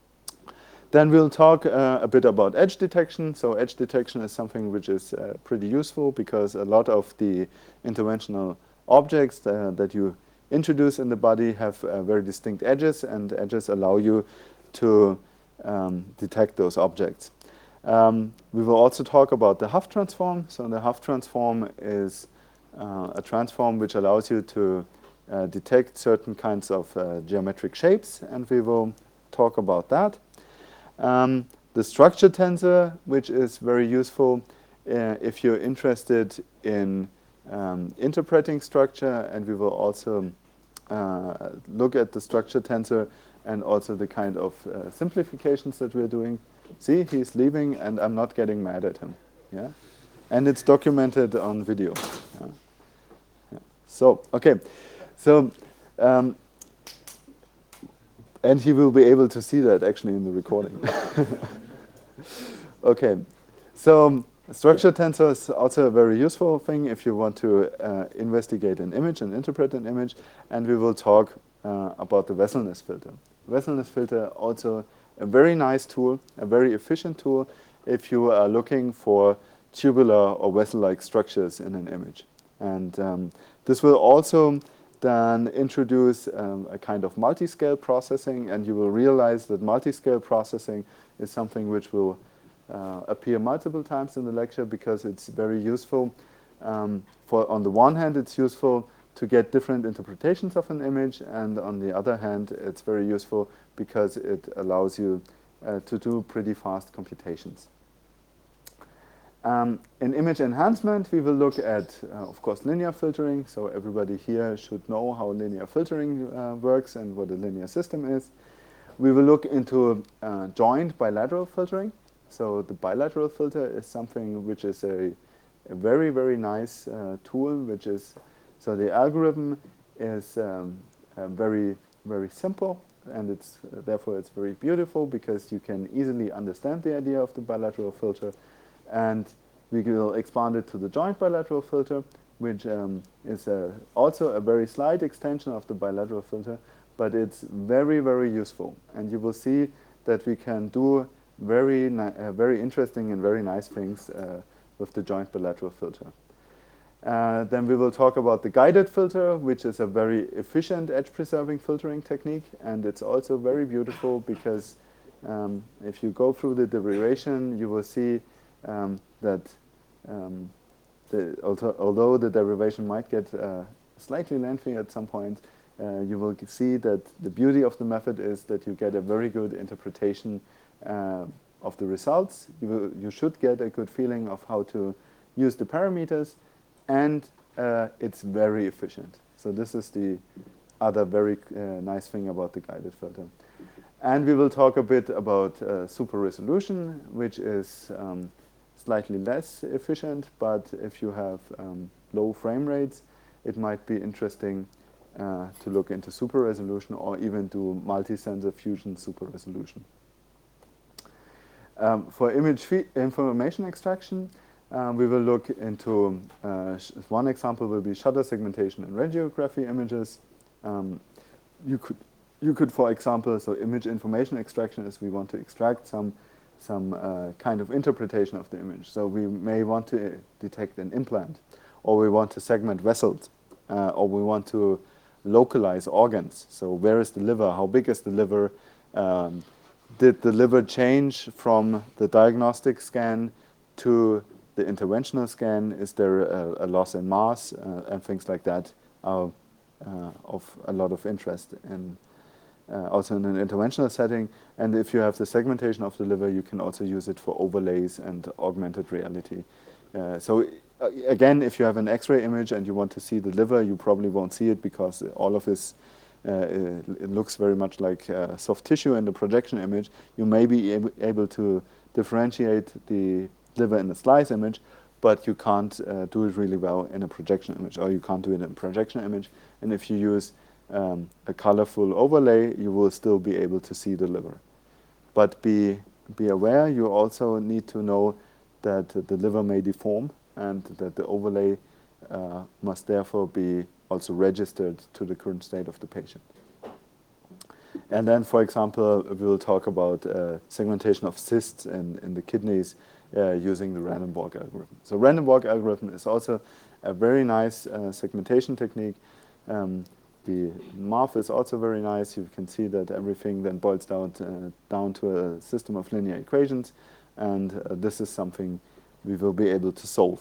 Then we'll talk uh, a bit about edge detection. So edge detection is something which is uh, pretty useful because a lot of the interventional objects uh, that you introduce in the body have uh, very distinct edges, and edges allow you to um, detect those objects. Um, we will also talk about the Huff transform. So the Huff transform is uh, a transform which allows you to uh, detect certain kinds of uh, geometric shapes, and we will talk about that. Um, the structure tensor, which is very useful uh, if you're interested in um, interpreting structure, and we will also uh, look at the structure tensor and also the kind of uh, simplifications that we're doing. See, he's leaving, and I'm not getting mad at him. Yeah, and it's documented on video. Yeah. Yeah. So, okay, so. Um, And he will be able to see that actually in the recording. Okay, so structure tensor is also a very useful thing if you want to uh, investigate an image and interpret an image. And we will talk uh, about the Wesselness filter. Wesselness filter, also a very nice tool, a very efficient tool if you are looking for tubular or vessel-like structures in an image. And um, this will also then introduce um, a kind of multi-scale processing, and you will realize that multi-scale processing is something which will uh, appear multiple times in the lecture because it's very useful. Um, for on the one hand, it's useful to get different interpretations of an image, and on the other hand, it's very useful because it allows you uh, to do pretty fast computations. Um, in image enhancement, we will look at, uh, of course, linear filtering. So everybody here should know how linear filtering uh, works and what a linear system is. We will look into uh, joint bilateral filtering. So the bilateral filter is something which is a, a very, very nice uh, tool, which is, so the algorithm is um, uh, very, very simple, and it's uh, therefore it's very beautiful because you can easily understand the idea of the bilateral filter. And we will expand it to the joint bilateral filter, which um, is a, also a very slight extension of the bilateral filter, but it's very, very useful. And you will see that we can do very, uh, very interesting and very nice things uh, with the joint bilateral filter. Uh, then we will talk about the guided filter, which is a very efficient edge-preserving filtering technique, and it's also very beautiful because um, if you go through the derivation, you will see Um, that um, the, although, although the derivation might get uh, slightly lengthy at some point, uh, you will see that the beauty of the method is that you get a very good interpretation uh, of the results. You, will, you should get a good feeling of how to use the parameters, and uh, it's very efficient. So this is the other very uh, nice thing about the guided filter. And we will talk a bit about uh, super resolution, which is um, slightly less efficient, but if you have um, low frame rates, it might be interesting uh, to look into super resolution or even do multi-sensor fusion super resolution. Um, for image information extraction, uh, we will look into, uh, one example will be shutter segmentation and radiography images. Um, you could You could, for example, so image information extraction is we want to extract some, some uh, kind of interpretation of the image. So we may want to detect an implant, or we want to segment vessels, uh, or we want to localize organs. So where is the liver? How big is the liver? Um, did the liver change from the diagnostic scan to the interventional scan? Is there a, a loss in mass? Uh, and things like that are uh, of a lot of interest in Uh, also in an interventional setting. And if you have the segmentation of the liver, you can also use it for overlays and augmented reality. Uh, so uh, again, if you have an X-ray image and you want to see the liver, you probably won't see it because all of this, uh, it looks very much like uh, soft tissue in the projection image. You may be ab able to differentiate the liver in the slice image, but you can't uh, do it really well in a projection image, or you can't do it in a projection image. And if you use Um, a colorful overlay, you will still be able to see the liver. But be, be aware, you also need to know that the liver may deform and that the overlay uh, must therefore be also registered to the current state of the patient. And then, for example, we will talk about uh, segmentation of cysts in, in the kidneys uh, using the random walk algorithm. So random walk algorithm is also a very nice uh, segmentation technique. Um, The math is also very nice. You can see that everything then boils down to, uh, down to a system of linear equations, and uh, this is something we will be able to solve.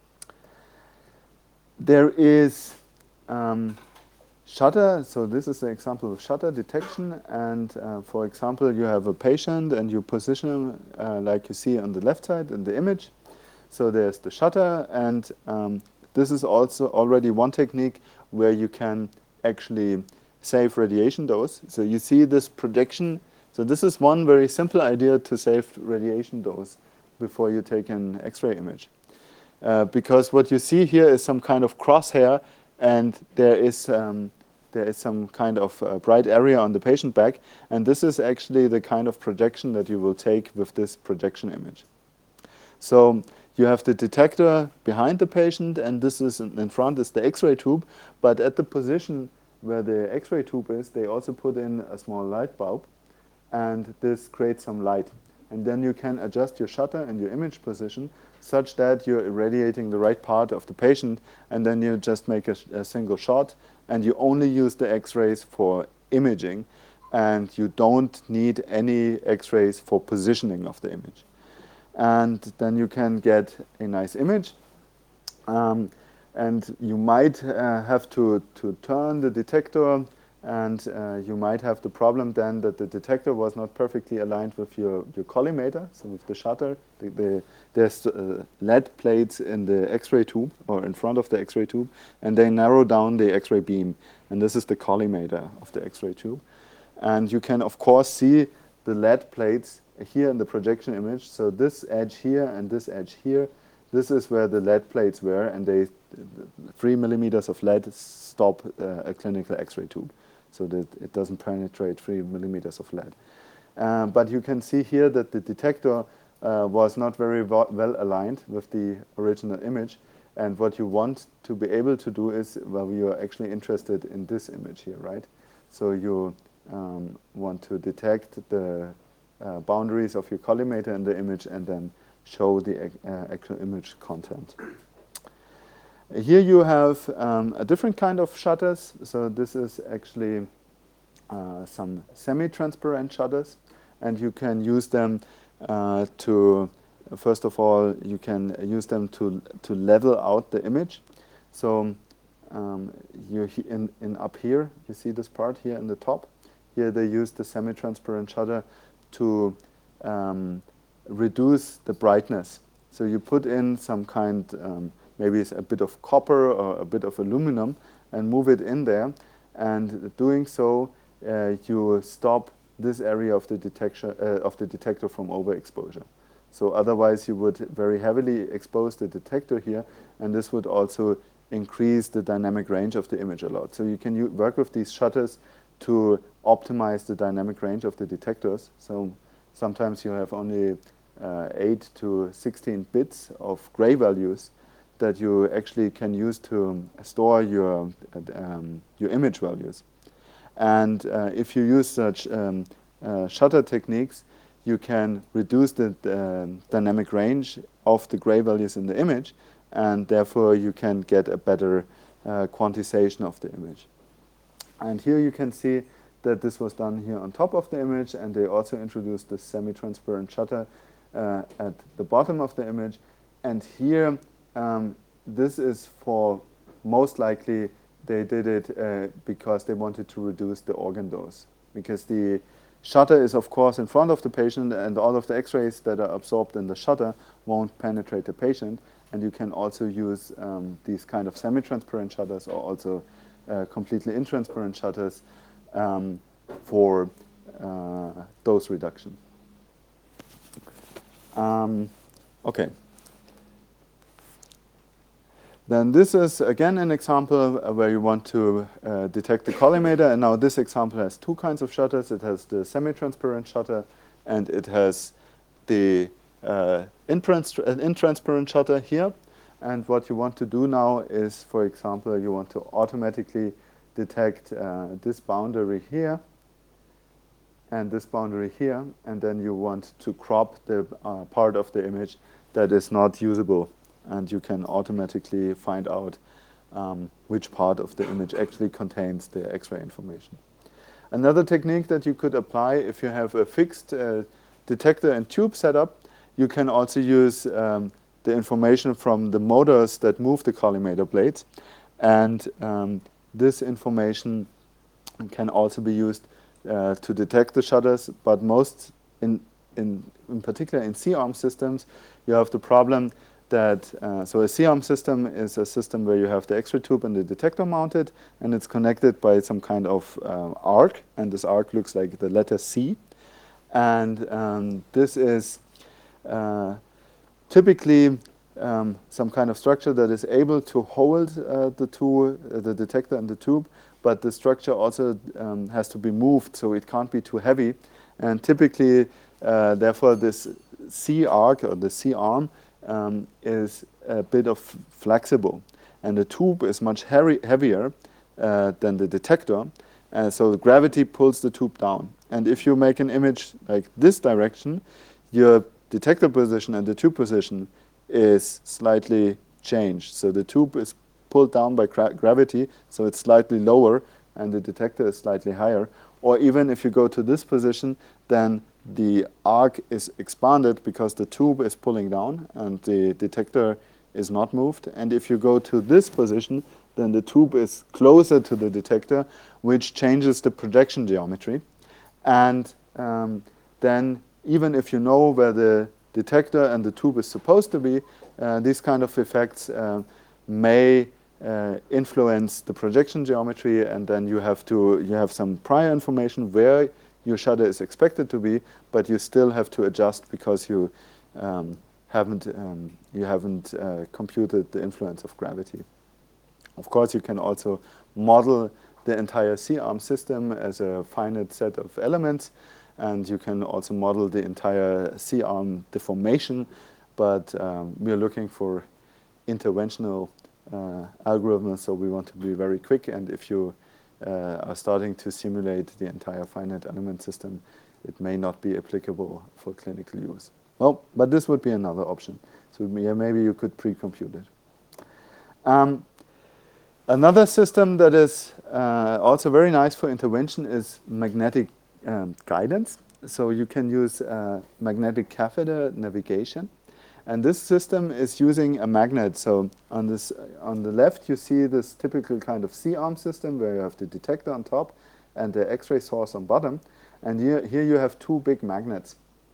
There is um, shutter. So this is an example of shutter detection. And uh, for example, you have a patient and you position him uh, like you see on the left side in the image. So there's the shutter, and um, this is also already one technique where you can actually save radiation dose. So you see this projection. So this is one very simple idea to save radiation dose before you take an X-ray image. Uh, because what you see here is some kind of crosshair, and there is um, there is some kind of uh, bright area on the patient back, and this is actually the kind of projection that you will take with this projection image. So you have the detector behind the patient, and this is in, in front is the X-ray tube, but at the position where the X-ray tube is, they also put in a small light bulb, and this creates some light. And then you can adjust your shutter and your image position such that you're irradiating the right part of the patient, and then you just make a, a single shot, and you only use the X-rays for imaging, and you don't need any X-rays for positioning of the image. And then you can get a nice image. Um, and you might uh, have to, to turn the detector, and uh, you might have the problem then that the detector was not perfectly aligned with your, your collimator, so with the shutter. The, the, there's uh, L E D plates in the X-ray tube, or in front of the X-ray tube, and they narrow down the X-ray beam. And this is the collimator of the X-ray tube. And you can, of course, see the L E D plates here in the projection image. So this edge here and this edge here, this is where the L E D plates were, and they three millimeters of L E D stop uh, a clinical X-ray tube, so that it doesn't penetrate three millimeters of L E D. Um, but you can see here that the detector uh, was not very well aligned with the original image, and what you want to be able to do is, well, you are actually interested in this image here, right? So you um, want to detect the uh, boundaries of your collimator in the image and then show the uh, actual image content. Here you have um, a different kind of shutters. So this is actually uh, some semi-transparent shutters, and you can use them uh, to first of all, you can use them to to level out the image. So um, you in in up here, you see this part here in the top. Here they use the semi-transparent shutter to um, reduce the brightness. So you put in some kind, um, maybe it's a bit of copper or a bit of aluminum, and move it in there. And doing so, uh, you stop this area of the detection uh, of the detector from overexposure. So otherwise, you would very heavily expose the detector here, and this would also increase the dynamic range of the image a lot. So you can u work with these shutters to optimize the dynamic range of the detectors. So sometimes you have only uh, eight to sixteen bits of gray values that you actually can use to store your um, your image values. And uh, if you use such um, uh, shutter techniques, you can reduce the uh, dynamic range of the gray values in the image, and therefore you can get a better uh, quantization of the image. And here you can see that this was done here on top of the image, and they also introduced the semi-transparent shutter uh, at the bottom of the image. And here, um, this is for most likely they did it uh, because they wanted to reduce the organ dose. Because the shutter is, of course, in front of the patient, and all of the X-rays that are absorbed in the shutter won't penetrate the patient. And you can also use um, these kind of semi-transparent shutters, or also uh, completely intransparent shutters um, for uh, dose reduction. Um, okay. Then this is, again, an example where you want to uh, detect the collimator. And now this example has two kinds of shutters. It has the semi-transparent shutter, and it has the uh, intrans uh, intransparent shutter here. And what you want to do now is, for example, you want to automatically detect uh, this boundary here and this boundary here. And then you want to crop the uh, part of the image that is not usable. And you can automatically find out um, which part of the image actually contains the X-ray information. Another technique that you could apply if you have a fixed uh, detector and tube setup, you can also use um, the information from the motors that move the collimator blades. And um, this information can also be used uh, to detect the shutters, but most, in, in, in particular in C-arm systems, you have the problem that, uh, so a C-arm system is a system where you have the X-ray tube and the detector mounted, and it's connected by some kind of uh, arc, and this arc looks like the letter C. And um, this is uh, typically um, some kind of structure that is able to hold uh, the two, uh, the detector and the tube, but the structure also um, has to be moved, so it can't be too heavy. And typically, uh, therefore, this C arc or the C arm Um, is a bit of flexible, and the tube is much heavy, heavier uh, than the detector, uh, so the gravity pulls the tube down. And if you make an image like this direction, your detector position and the tube position is slightly changed. So the tube is pulled down by gra gravity, so it's slightly lower, and the detector is slightly higher. Or even if you go to this position, then the arc is expanded because the tube is pulling down and the detector is not moved. And if you go to this position, then the tube is closer to the detector, which changes the projection geometry. And um, then even if you know where the detector and the tube is supposed to be, uh, these kind of effects uh, may uh, influence the projection geometry, and then you have to you have some prior information where your shutter is expected to be, but you still have to adjust because you um, haven't um, you haven't uh, computed the influence of gravity. Of course, you can also model the entire C-arm system as a finite set of elements, and you can also model the entire C-arm deformation, but um, we are looking for interventional uh, algorithms, so we want to be very quick, and if you uh, are starting to simulate the entire finite element system, it may not be applicable for clinical use. Well, but this would be another option. So yeah, maybe you could pre-compute it. Um, Another system that is uh, also very nice for intervention is magnetic um, guidance. So you can use uh, magnetic catheter navigation. And this system is using a magnet. So on this, on the left, you see this typical kind of C-arm system where you have the detector on top and the X-ray source on bottom. And here, here you have two big magnets.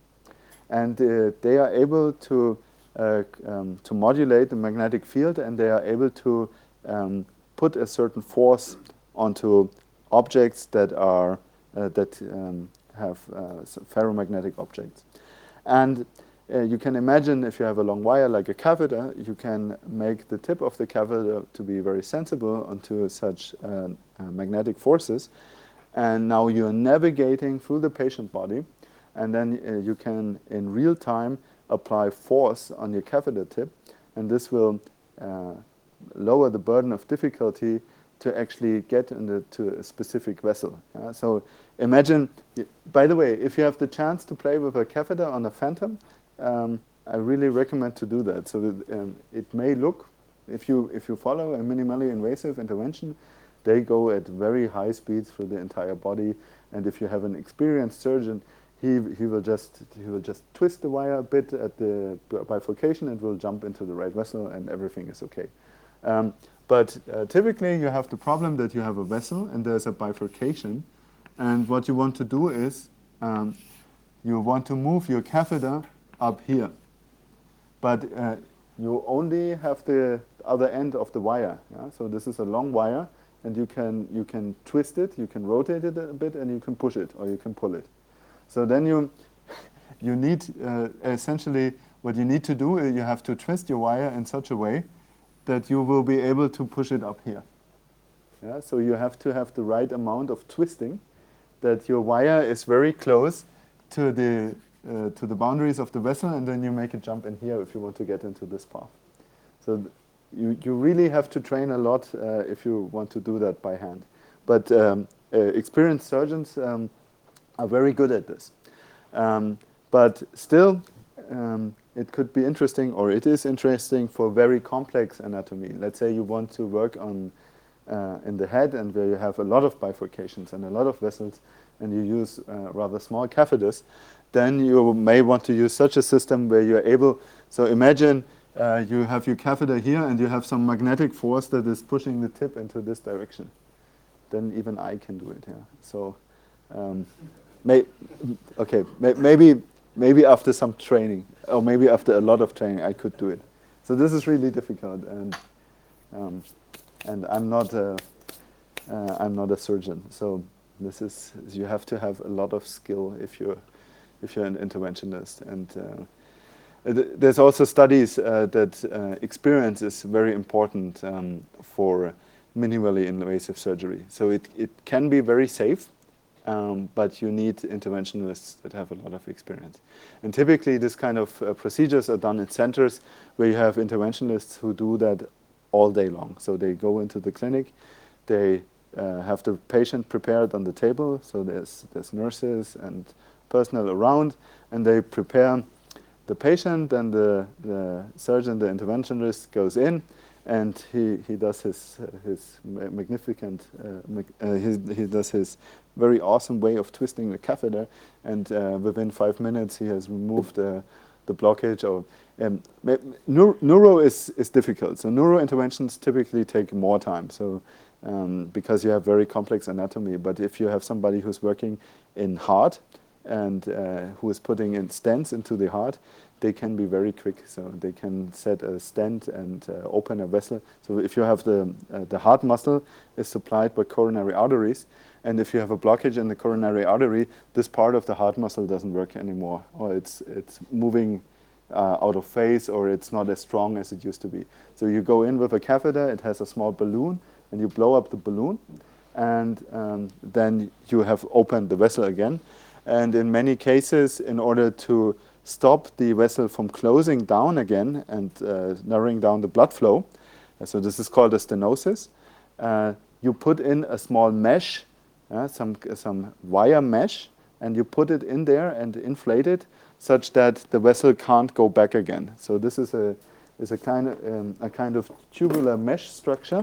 And uh, they are able to, uh, um, to modulate the magnetic field, and they are able to um, put a certain force onto objects that are uh, that um, have uh, ferromagnetic objects. And uh, you can imagine if you have a long wire like a catheter, you can make the tip of the catheter to be very sensible onto such uh, uh, magnetic forces. And now you're navigating through the patient body, and then uh, you can, in real time, apply force on your catheter tip, and this will uh, lower the burden of difficulty to actually get into a specific vessel. Yeah? So imagine, by the way, if you have the chance to play with a catheter on a Phantom, um, I really recommend to do that. So that, um, it may look, if you, if you follow a minimally invasive intervention, they go at very high speeds through the entire body, and if you have an experienced surgeon, he, he, will just, he will just twist the wire a bit at the bifurcation, and will jump into the right vessel, and everything is okay. Um, but uh, typically you have the problem that you have a vessel and there's a bifurcation, and what you want to do is um, you want to move your catheter up here, but uh, you only have the other end of the wire. Yeah? So this is a long wire, and you can, you can twist it, you can rotate it a bit, and you can push it or you can pull it. So then you, you need, uh, essentially, what you need to do is you have to twist your wire in such a way that you will be able to push it up here. Yeah? So you have to have the right amount of twisting, that your wire is very close to the, uh, to the boundaries of the vessel, and then you make a jump in here if you want to get into this path. So you, you really have to train a lot uh, if you want to do that by hand. But um, uh, experienced surgeons um, are very good at this. Um, but still, um, it could be interesting, or it is interesting for very complex anatomy. Let's say you want to work on uh, in the head, and where you have a lot of bifurcations and a lot of vessels, and you use uh, rather small catheters, then you may want to use such a system where you're able, so imagine uh, you have your catheter here, and you have some magnetic force that is pushing the tip into this direction. Then even I can do it, yeah. So, um, may, okay, may, maybe, maybe after some training, or maybe after a lot of training, I could do it. So this is really difficult, and um, and I'm not a, uh, I'm not a surgeon. So this is, you have to have a lot of skill if you're if you're an interventionist. And uh, there's also studies uh, that uh, experience is very important um, for minimally invasive surgery. So it, it can be very safe, um, but you need interventionists that have a lot of experience. And typically this kind of uh, procedures are done in centers where you have interventionists who do that all day long. So they go into the clinic, they uh, have the patient prepared on the table, so there's, there's nurses and personnel around, and they prepare the patient, and the, the surgeon, the interventionist, goes in, and he, he does his, uh, his magnificent, uh, mag uh, his, he does his very awesome way of twisting the catheter, and uh, within five minutes he has removed uh, the blockage. Or, um, neuro, neuro is, is difficult, so neuro interventions typically take more time, so um, because you have very complex anatomy. But if you have somebody who's working in heart, and uh, who is putting in stents into the heart, they can be very quick. So they can set a stent and uh, open a vessel. So if you have the, uh, the heart muscle is supplied by coronary arteries, and if you have a blockage in the coronary artery, this part of the heart muscle doesn't work anymore, or it's, it's moving uh, out of phase, or it's not as strong as it used to be. So you go in with a catheter, it has a small balloon, and you blow up the balloon, and um, then you have opened the vessel again. And in many cases, in order to stop the vessel from closing down again and uh, narrowing down the blood flow, uh, so this is called a stenosis, uh, you put in a small mesh, uh, some, some wire mesh, and you put it in there and inflate it such that the vessel can't go back again. So this is a, is a, kind, of, um, a kind of tubular mesh structure,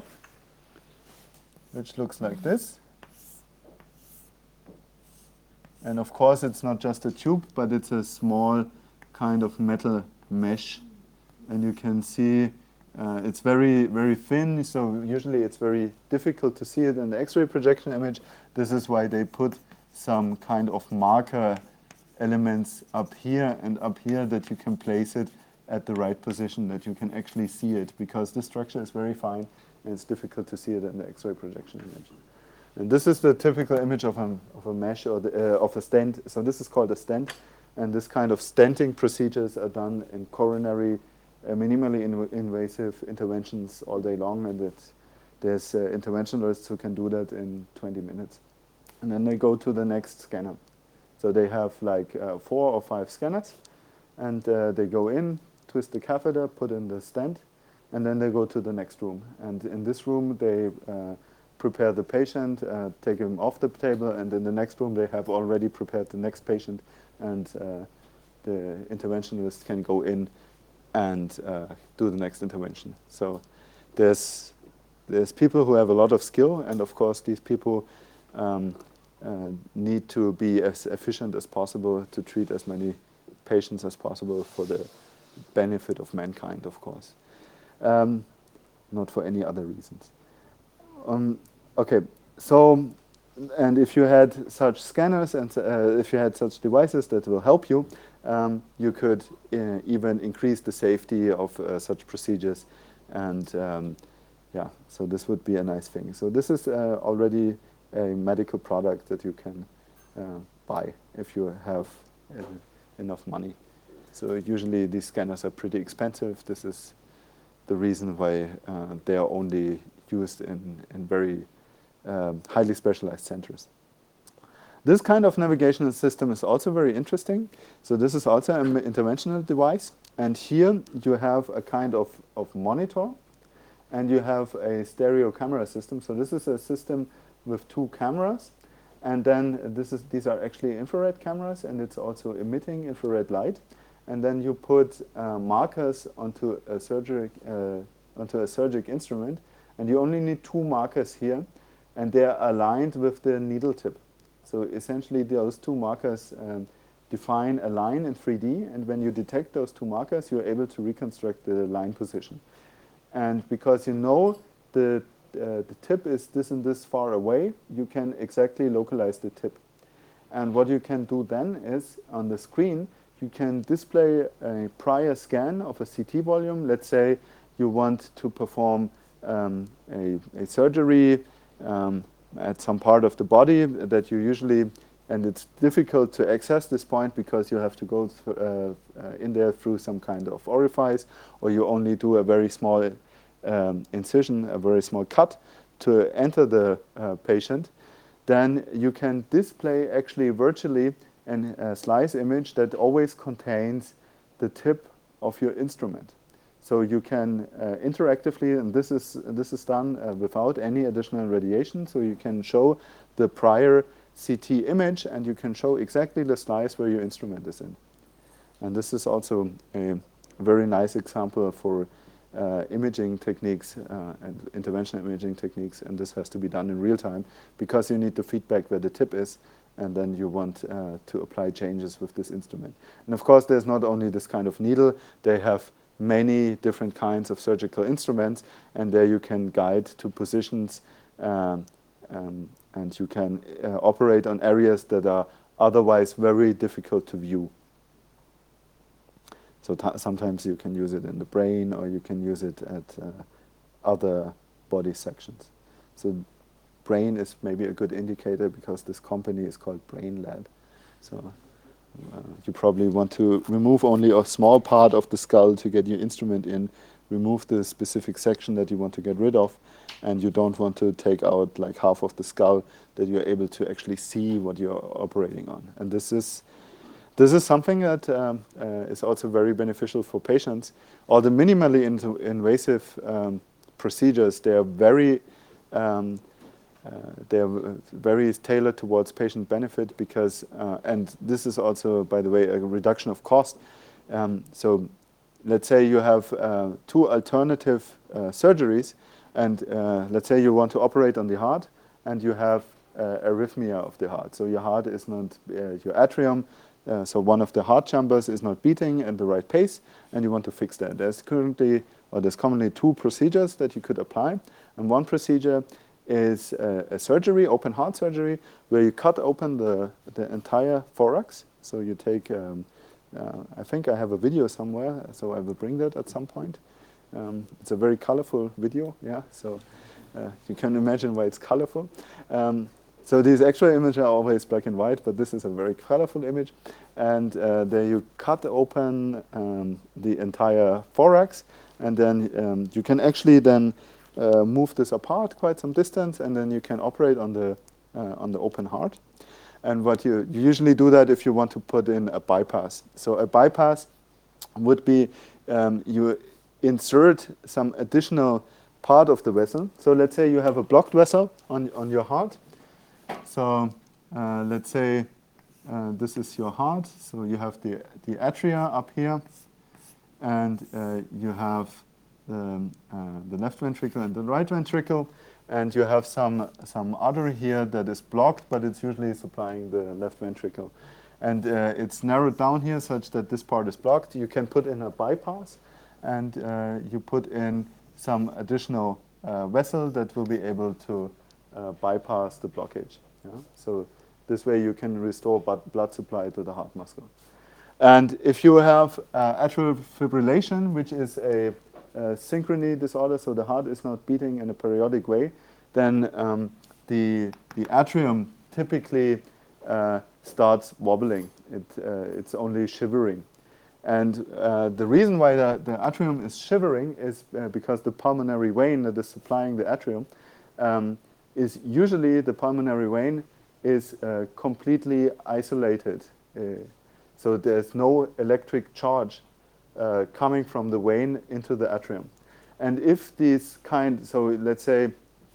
which looks like this. And of course, it's not just a tube, but it's a small kind of metal mesh and you can see uh, it's very, very thin, so usually it's very difficult to see it in the X-ray projection image. This is why they put some kind of marker elements up here and up here that you can place it at the right position, that you can actually see it, because this structure is very fine and it's difficult to see it in the X-ray projection image. And this is the typical image of a, of a mesh or the, uh, of a stent. So this is called a stent, and this kind of stenting procedures are done in coronary, uh, minimally inv invasive interventions all day long, and it's, there's uh, interventionalists who can do that in twenty minutes. And then they go to the next scanner. So they have like uh, four or five scanners, and uh, they go in, twist the catheter, put in the stent, and then they go to the next room. And in this room, they uh, prepare the patient, uh, take him off the table, and in the next room, they have already prepared the next patient, and uh, the interventionalist can go in and uh, do the next intervention. So there's, there's people who have a lot of skill, and of course, these people um, uh, need to be as efficient as possible to treat as many patients as possible for the benefit of mankind, of course. Um, not for any other reasons. Um, okay, so, and if you had such scanners and uh, if you had such devices that will help you, um, you could uh, even increase the safety of uh, such procedures. And um, yeah, so this would be a nice thing. So this is uh, already a medical product that you can uh, buy if you have uh, enough money. So usually these scanners are pretty expensive. This is the reason why uh, they are only used in, in very um, highly specialized centers. This kind of navigational system is also very interesting. So this is also an interventional device. And here you have a kind of, of monitor, and you have a stereo camera system. So this is a system with two cameras. And then this is, these are actually infrared cameras, and it's also emitting infrared light. And then you put uh, markers onto a surgic, uh, onto a surgic instrument, and you only need two markers here, and they are aligned with the needle tip. So essentially, those two markers um, define a line in three D, and when you detect those two markers, you're able to reconstruct the line position. And because you know the, uh, the tip is this and this far away, you can exactly localize the tip. And what you can do then is, on the screen, you can display a prior scan of a C T volume. Let's say you want to perform um, a, a surgery um, at some part of the body that you usually, and it's difficult to access this point because you have to go th uh, uh, in there through some kind of orifice, or you only do a very small um, incision, a very small cut to enter the uh, patient. Then you can display actually virtually and a slice image that always contains the tip of your instrument. So you can uh, interactively, and this is, this is done uh, without any additional radiation, so you can show the prior C T image and you can show exactly the slice where your instrument is in. And this is also a very nice example for uh, imaging techniques uh, and interventional imaging techniques, and this has to be done in real time because you need the feedback where the tip is, and then you want uh, to apply changes with this instrument. And of course, there's not only this kind of needle, they have many different kinds of surgical instruments, and there you can guide to positions um, um, and you can uh, operate on areas that are otherwise very difficult to view. So sometimes you can use it in the brain, or you can use it at uh, other body sections. So brain is maybe a good indicator because this company is called BrainLab. So uh, you probably want to remove only a small part of the skull to get your instrument in, remove the specific section that you want to get rid of, and you don't want to take out like half of the skull, that you're able to actually see what you're operating on. And this is This is something that um, uh, is also very beneficial for patients. All the minimally in invasive um, procedures, they are very, um, uh, they are very tailored towards patient benefit because, uh, and this is also, by the way, a reduction of cost. Um, so, let's say you have uh, two alternative uh, surgeries, and uh, let's say you want to operate on the heart, and you have uh, arrhythmia of the heart. So your heart is not uh, your atrium. uh, so one of the heart chambers is not beating at the right pace, and you want to fix that. There's currently, or there's commonly two procedures that you could apply, and one procedure is a, a surgery, open heart surgery, where you cut open the, the entire thorax. So you take, um, uh, I think I have a video somewhere, so I will bring that at some point. Um, it's a very colorful video, yeah, so uh, you can imagine why it's colorful. Um, so these X-ray images are always black and white, but this is a very colorful image. And uh, there you cut open um, the entire thorax, and then um, you can actually then uh, move this apart quite some distance, and then you can operate on the, uh, on the open heart. And what you, you usually do that if you want to put in a bypass. So a bypass would be um, you insert some additional part of the vessel. So let's say you have a blocked vessel on, on your heart. So uh, let's say uh, this is your heart. So you have the, the atria up here, and uh, you have the, uh, the left ventricle and the right ventricle, and you have some, some artery here that is blocked, but it's usually supplying the left ventricle. And uh, it's narrowed down here such that this part is blocked. You can put in a bypass, and uh, you put in some additional uh, vessel that will be able to uh, bypass the blockage. Yeah? So this way you can restore blood supply to the heart muscle. And if you have uh, atrial fibrillation, which is a, a synchrony disorder, so the heart is not beating in a periodic way, then um, the, the atrium typically uh, starts wobbling. It, uh, it's only shivering. And uh, the reason why the, the atrium is shivering is uh, because the pulmonary vein that is supplying the atrium um, is usually the pulmonary vein is uh, completely isolated. Uh, so there's no electric charge uh, coming from the vein into the atrium. And if these kind, so let's say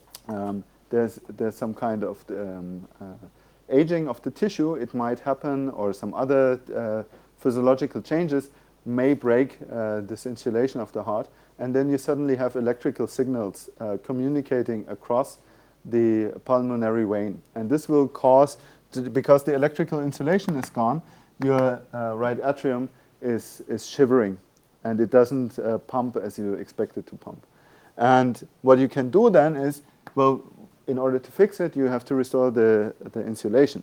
um, there's, there's some kind of um, uh, aging of the tissue, it might happen, or some other uh, physiological changes may break uh, this insulation of the heart, and then you suddenly have electrical signals uh, communicating across the pulmonary vein. And this will cause, to, because the electrical insulation is gone, your uh, right atrium is, is shivering, and it doesn't uh, pump as you expect it to pump. And what you can do then is, well, in order to fix it, you have to restore the, the insulation.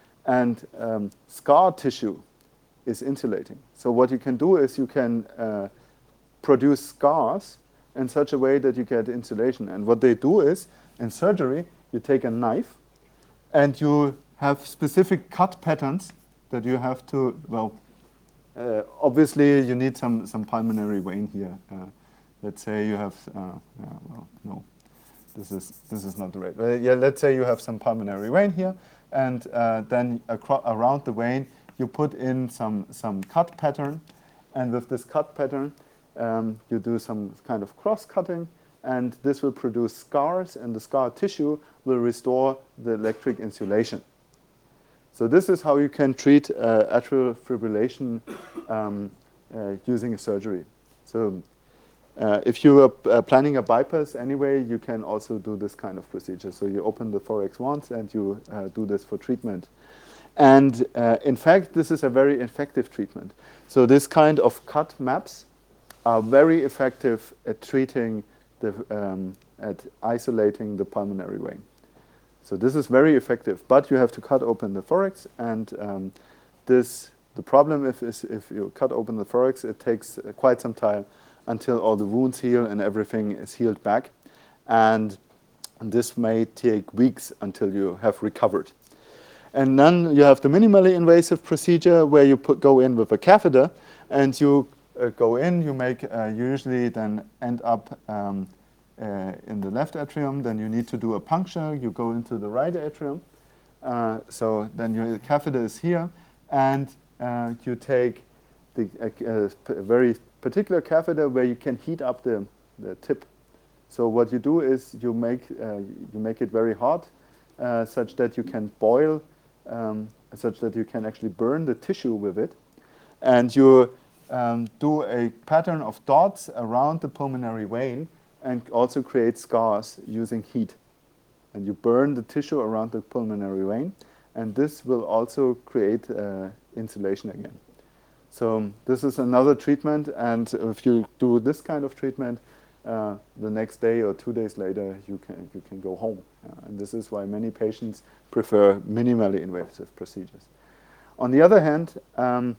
And um, scar tissue is insulating. So what you can do is you can uh, produce scars in such a way that you get insulation. And what they do is, in surgery, you take a knife and you have specific cut patterns that you have to, well, uh, obviously you need some, some pulmonary vein here. Uh, let's say you have, uh, yeah, well, no, this is, this is not the right. Uh, yeah, let's say you have some pulmonary vein here, and uh, then around the vein, you put in some, some cut pattern, and with this cut pattern, um, you do some kind of cross-cutting, and this will produce scars, and the scar tissue will restore the electric insulation. So this is how you can treat uh, atrial fibrillation um, uh, using a surgery. So uh, if you are uh, planning a bypass anyway, you can also do this kind of procedure. So you open the thorax once, and you uh, do this for treatment. And uh, in fact, this is a very effective treatment. So this kind of cut maps are very effective at treating the, um, at isolating the pulmonary vein. So this is very effective, but you have to cut open the thorax, and um, this, the problem if, is if you cut open the thorax, it takes uh, quite some time until all the wounds heal and everything is healed back. And this may take weeks until you have recovered. And then you have the minimally invasive procedure where you put, go in with a catheter, and you uh, go in, you make, uh, you usually then end up um, uh, in the left atrium, then you need to do a puncture, you go into the right atrium. Uh, so then your catheter is here, and uh, you take the, uh, a very particular catheter where you can heat up the, the tip. So what you do is you make, uh, you make it very hot, uh, such that you can boil Um, such that you can actually burn the tissue with it. And you um, do a pattern of dots around the pulmonary vein and also create scars using heat. And you burn the tissue around the pulmonary vein, and this will also create uh, insulation again. So this is another treatment, and if you do this kind of treatment, uh, the next day or two days later, you can you can go home. Uh, and this is why many patients prefer minimally invasive procedures. On the other hand, um,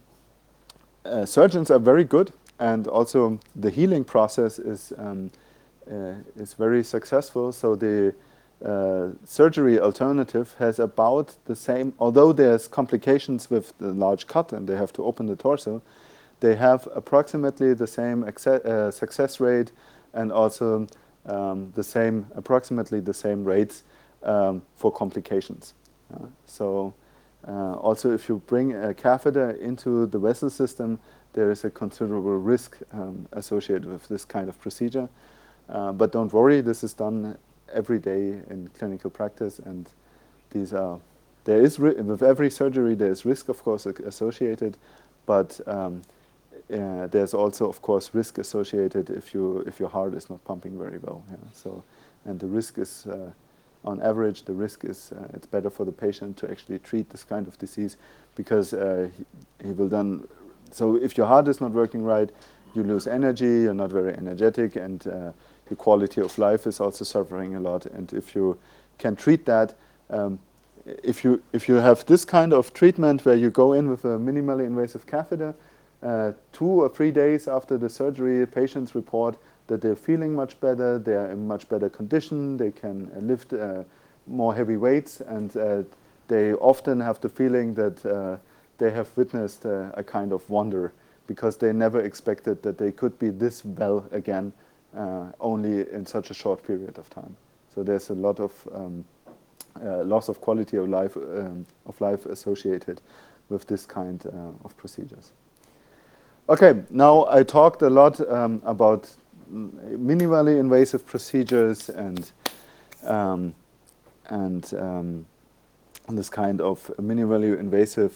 uh, surgeons are very good, and also the healing process is um, uh, is very successful. So the uh, surgery alternative has about the same, although there's complications with the large cut and they have to open the torso, they have approximately the same uh, success rate and also um, the same, approximately the same rates um, for complications. Uh, so uh, also if you bring a catheter into the vessel system, there is a considerable risk um, associated with this kind of procedure. Uh, but don't worry, this is done every day in clinical practice, and these are, there is, with every surgery there is risk, of course, associated, but um, uh, there's also, of course, risk associated if you if your heart is not pumping very well. Yeah? So, and the risk is, uh, on average, the risk is uh, it's better for the patient to actually treat this kind of disease because uh, he, he will then. So, if your heart is not working right, you lose energy. You're not very energetic, and uh, your quality of life is also suffering a lot. And if you can treat that, um, if you if you have this kind of treatment where you go in with a minimally invasive catheter, uh, two or three days after the surgery, patients report that they're feeling much better, they're in much better condition, they can uh, lift uh, more heavy weights, and uh, they often have the feeling that uh, they have witnessed uh, a kind of wonder, because they never expected that they could be this well again, uh, only in such a short period of time. So there's a lot of um, uh, loss of quality of life, um, of life associated with this kind uh, of procedures. Okay, now I talked a lot um, about minimally invasive procedures and um, and um, this kind of minimally invasive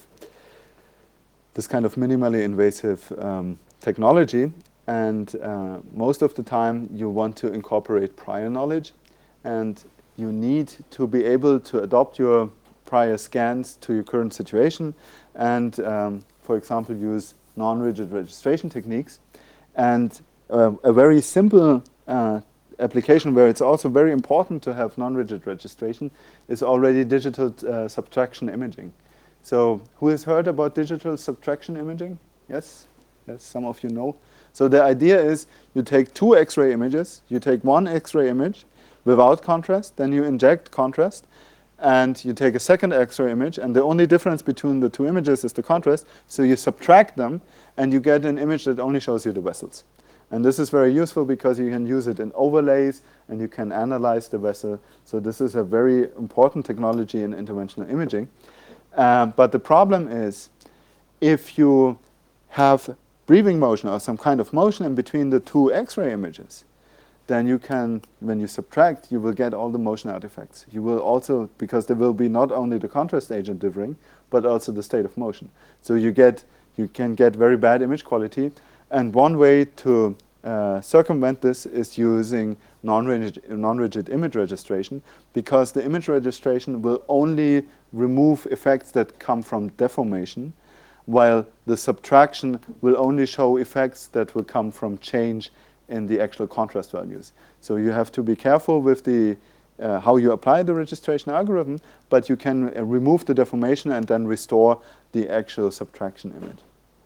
this kind of minimally invasive um, technology, and uh, most of the time you want to incorporate prior knowledge, and you need to be able to adopt your prior scans to your current situation, and um, for example use non-rigid registration techniques. And uh, a very simple uh, application where it's also very important to have non-rigid registration is already digital uh, subtraction imaging. So who has heard about digital subtraction imaging? Yes? Yes, some of you know. So the idea is you take two X-ray images, you take one X-ray image without contrast, then you inject contrast, and you take a second X-ray image, and the only difference between the two images is the contrast, so you subtract them, and you get an image that only shows you the vessels. And this is very useful because you can use it in overlays, and you can analyze the vessel. So this is a very important technology in interventional imaging. Uh, but the problem is, if you have breathing motion or some kind of motion in between the two X-ray images, then you can, when you subtract, you will get all the motion artifacts. You will also, because there will be not only the contrast agent differing, but also the state of motion. So you get, you can get very bad image quality. And one way to uh, circumvent this is using non-rigid, non-rigid image registration, because the image registration will only remove effects that come from deformation, while the subtraction will only show effects that will come from change in the actual contrast values. So you have to be careful with the uh, how you apply the registration algorithm, but you can uh, remove the deformation and then restore the actual subtraction image.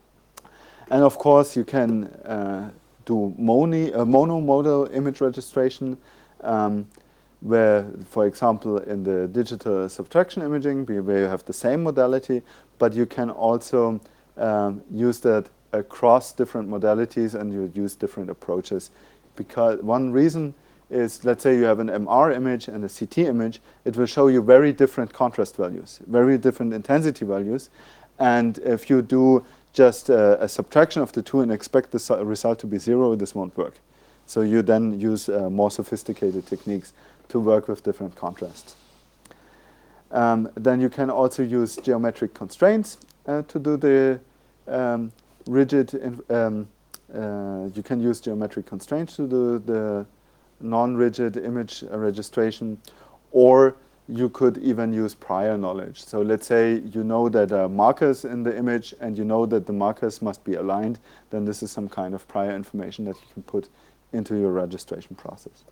And of course, you can uh, do moni, uh, monomodal image registration, um, where, for example, in the digital subtraction imaging, where you have the same modality, but you can also um, use that across different modalities, and you use different approaches. Because one reason is, let's say you have an M R image and a C T image, it will show you very different contrast values, very different intensity values. And if you do just a, a subtraction of the two and expect the result to be zero, this won't work. So you then use uh, more sophisticated techniques to work with different contrasts. Um, then you can also use geometric constraints uh, to do the um, rigid, um, uh, you can use geometric constraints to do the non-rigid image registration, or you could even use prior knowledge. So let's say you know that there are markers in the image and you know that the markers must be aligned, then this is some kind of prior information that you can put into your registration process.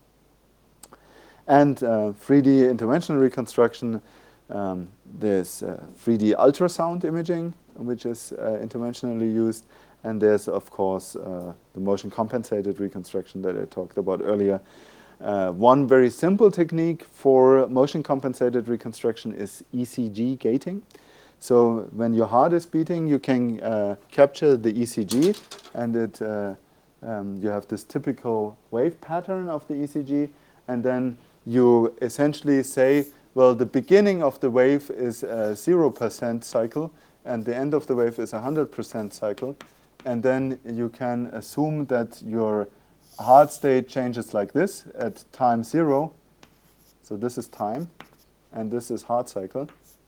And uh, three D interventional reconstruction, um, there's uh, three D ultrasound imaging, which is uh, interventionally used, and there's, of course, uh, the motion compensated reconstruction that I talked about earlier. Uh, one very simple technique for motion compensated reconstruction is E C G gating. So when your heart is beating, you can uh, capture the E C G, and it, uh, um, you have this typical wave pattern of the E C G, and then you essentially say, well, the beginning of the wave is a zero percent cycle, and the end of the wave is a one hundred percent cycle, and then you can assume that your heart state changes like this at time zero. So this is time, and this is heart cycle.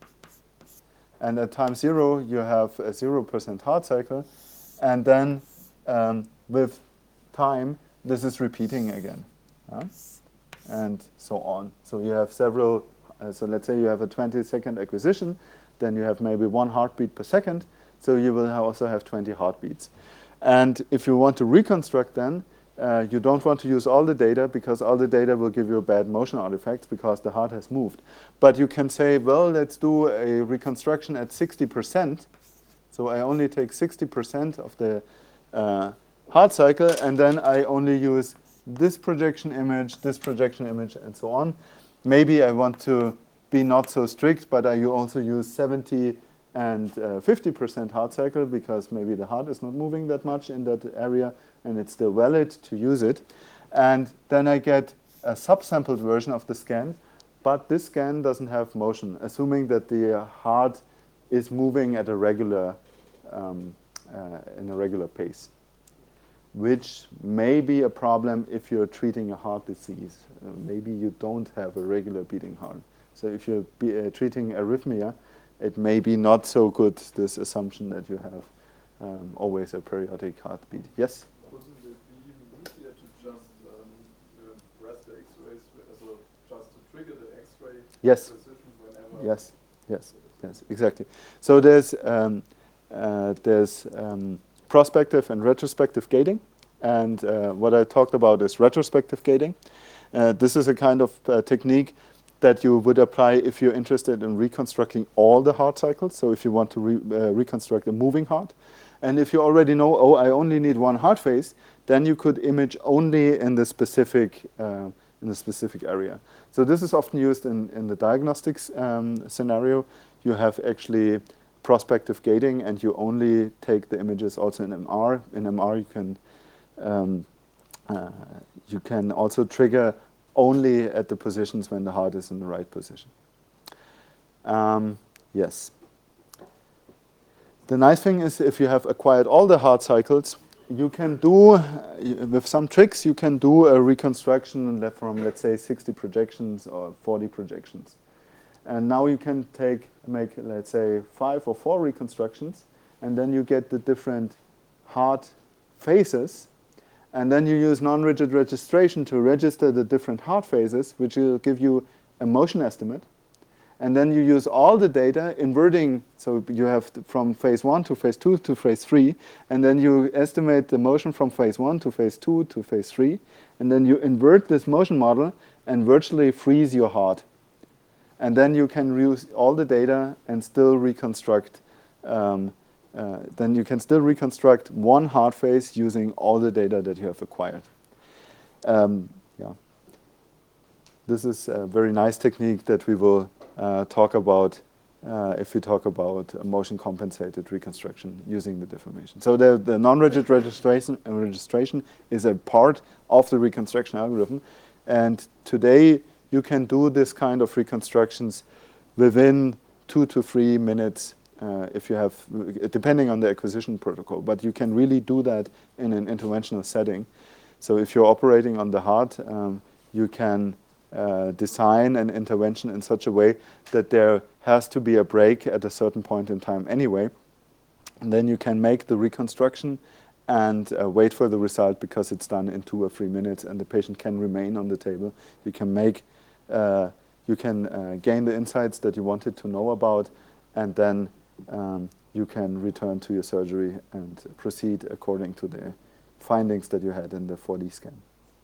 And at time zero, you have a zero percent heart cycle. And then um, with time, this is repeating again. Huh? And so on. So you have several, uh, so let's say you have a twenty second acquisition, then you have maybe one heartbeat per second. So you will also have twenty heartbeats. And if you want to reconstruct then, Uh, you don't want to use all the data because all the data will give you a bad motion artifacts because the heart has moved. But you can say, well, let's do a reconstruction at sixty percent. So I only take sixty percent of the uh, heart cycle, and then I only use this projection image, this projection image, and so on. Maybe I want to be not so strict, but I also use seventy and fifty percent heart cycle because maybe the heart is not moving that much in that area, and it's still valid to use it. And then I get a subsampled version of the scan, but this scan doesn't have motion, assuming that the heart is moving at a regular, um, uh, in a regular pace, which may be a problem if you're treating a heart disease. Uh, maybe you don't have a regular beating heart. So if you're be, uh, treating arrhythmia, it may be not so good, this assumption that you have um, always a periodic heartbeat. Yes? Wouldn't it be even easier to just um, uh, press the X-rays, so just to trigger the X-ray Yes. precision whenever? Yes, yes, yes, exactly. So there's, um, uh, there's um, prospective and retrospective gating. And uh, what I talked about is retrospective gating. Uh, this is a kind of uh, technique that you would apply if you're interested in reconstructing all the heart cycles. So if you want to re uh, reconstruct a moving heart. And if you already know, oh, I only need one heart phase, then you could image only in the specific, uh, in the specific area. So this is often used in, in the diagnostics um, scenario. You have actually prospective gating, and you only take the images also in M R. In M R, you can, um, uh, you can also trigger only at the positions when the heart is in the right position. Um, yes. The nice thing is if you have acquired all the heart cycles, you can do, uh, with some tricks, you can do a reconstruction from, let's say, sixty projections or forty projections. And now you can take, make, let's say, five or four reconstructions, and then you get the different heart phases. And then you use non-rigid registration to register the different heart phases, which will give you a motion estimate. And then you use all the data, inverting, so you have from phase one to phase two to phase three, and then you estimate the motion from phase one to phase two to phase three, and then you invert this motion model and virtually freeze your heart. And then you can use all the data and still reconstruct um, Uh, then you can still reconstruct one heart phase using all the data that you have acquired. Um, yeah. This is a very nice technique that we will uh, talk about uh, if we talk about motion compensated reconstruction using the deformation. So the, the non-rigid registration, uh, registration is a part of the reconstruction algorithm. And today you can do this kind of reconstructions within two to three minutes Uh, if you have, depending on the acquisition protocol, but you can really do that in an interventional setting. So if you're operating on the heart, um, you can uh, design an intervention in such a way that there has to be a break at a certain point in time anyway. And then you can make the reconstruction and uh, wait for the result because it's done in two or three minutes and the patient can remain on the table. You can make, uh, you can uh, gain the insights that you wanted to know about, and then um, you can return to your surgery and proceed according to the findings that you had in the four D scan.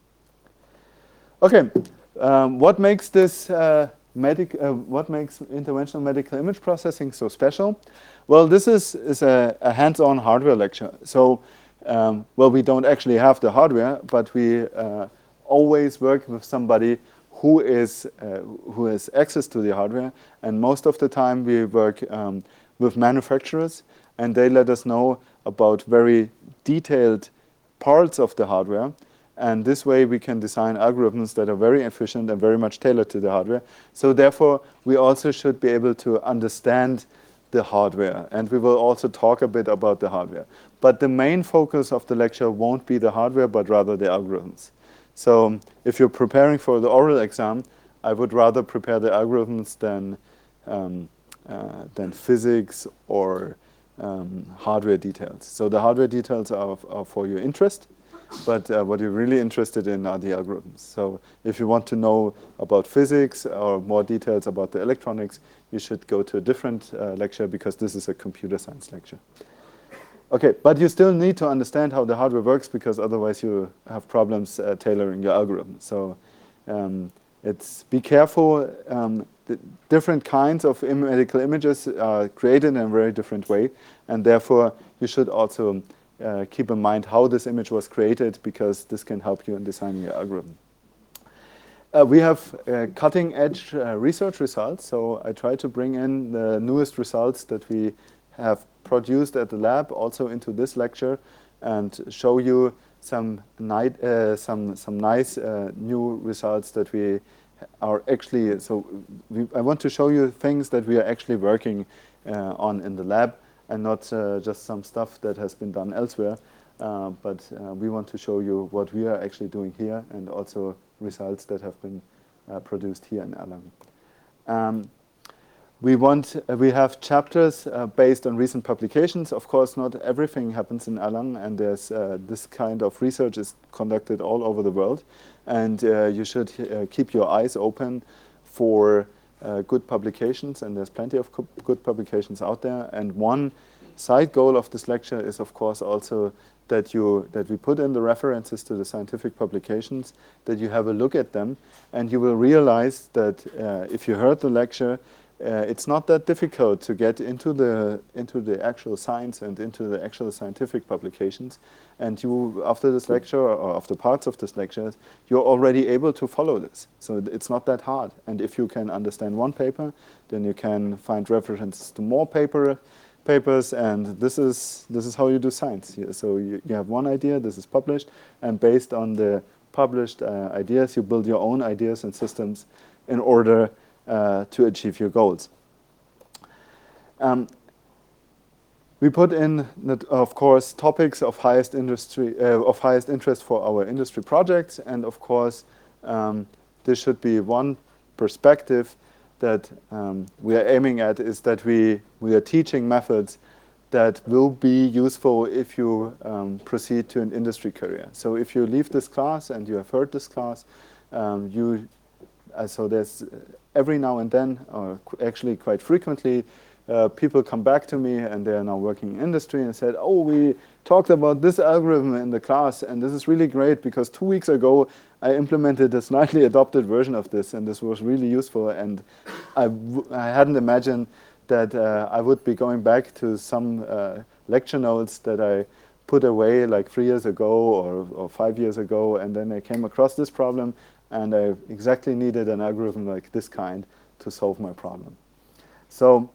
Okay, um, what makes this uh, medic? Uh, what makes interventional medical image processing so special? Well, this is is a, a hands-on hardware lecture. So, um, well, we don't actually have the hardware, but we uh, always work with somebody who is uh, who has access to the hardware, and most of the time we work um, with manufacturers, and they let us know about very detailed parts of the hardware. And this way we can design algorithms that are very efficient and very much tailored to the hardware. So therefore, we also should be able to understand the hardware. And we will also talk a bit about the hardware. But the main focus of the lecture won't be the hardware, but rather the algorithms. So if you're preparing for the oral exam, I would rather prepare the algorithms than, um, uh, than physics or um, hardware details. So the hardware details are, are for your interest. But uh, what you're really interested in are the algorithms. So if you want to know about physics or more details about the electronics, you should go to a different uh, lecture, because this is a computer science lecture. Okay, but you still need to understand how the hardware works, because otherwise you have problems uh, tailoring your algorithm. So um, it's be careful. Um, the different kinds of im medical images are created in a very different way, and therefore you should also Uh, keep in mind how this image was created, because this can help you in designing your algorithm. Uh, we have uh, cutting-edge uh, research results, so I try to bring in the newest results that we have produced at the lab also into this lecture, and show you some, night, uh, some, some nice uh, new results that we are actually, so we, I want to show you things that we are actually working uh, on in the lab, and not uh, just some stuff that has been done elsewhere. Uh, but uh, we want to show you what we are actually doing here, and also results that have been uh, produced here in Erlangen. Um, we want, uh, we have chapters uh, based on recent publications. Of course, not everything happens in Erlangen, and there's uh, this kind of research is conducted all over the world. And uh, you should uh, keep your eyes open for Uh, good publications, and there's plenty of good publications out there. And one side goal of this lecture is, of course, also that you that we put in the references to the scientific publications, that you have a look at them, and you will realize that uh, if you heard the lecture, uh, it's not that difficult to get into the into the actual science and into the actual scientific publications. And you, after this lecture, or after parts of this lecture, you're already able to follow this. So it's not that hard. And if you can understand one paper, then you can find references to more paper, papers, and this is this is how you do science. So you, you have one idea, this is published, and based on the published uh, ideas, you build your own ideas and systems in order uh, to achieve your goals. Um, We put in, of course, topics of highest industry uh, of highest interest for our industry projects, and of course, um, this should be one perspective that um, we are aiming at, is that we we are teaching methods that will be useful if you um, proceed to an industry career. So if you leave this class and you have heard this class, um, you uh, so there's every now and then, or actually quite frequently, Uh, people come back to me, and they are now working in industry, and said, oh, we talked about this algorithm in the class, and this is really great, because two weeks ago I implemented a slightly adopted version of this, and this was really useful, and I, w I hadn't imagined that uh, I would be going back to some uh, lecture notes that I put away like three years ago or, or five years ago, and then I came across this problem, and I exactly needed an algorithm like this kind to solve my problem. So,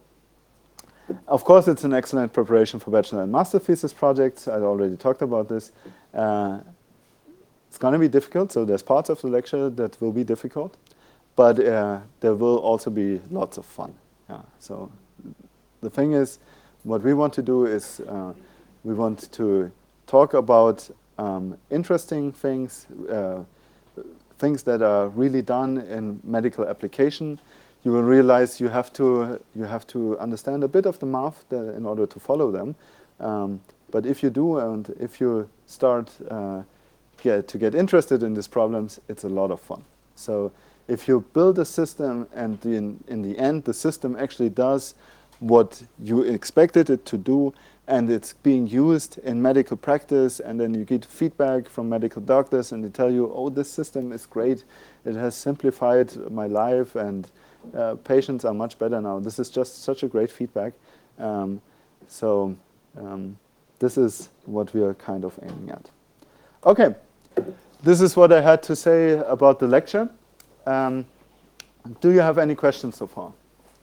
of course, it's an excellent preparation for bachelor and master thesis projects. I already talked about this. Uh, it's going to be difficult, so there's parts of the lecture that will be difficult, but uh, there will also be lots of fun. Yeah. So the thing is, what we want to do is uh, we want to talk about um, interesting things, uh, things that are really done in medical application. You will realize you have to you have to understand a bit of the math in order to follow them. Um, but if you do, and if you start uh, get, to get interested in these problems, it's a lot of fun. So if you build a system and in, in the end the system actually does what you expected it to do, and it's being used in medical practice, and then you get feedback from medical doctors and they tell you, oh, this system is great, it has simplified my life, and uh, patients are much better now. This is just such a great feedback. Um, so um, this is what we are kind of aiming at. Okay, this is what I had to say about the lecture. Um, do you have any questions so far?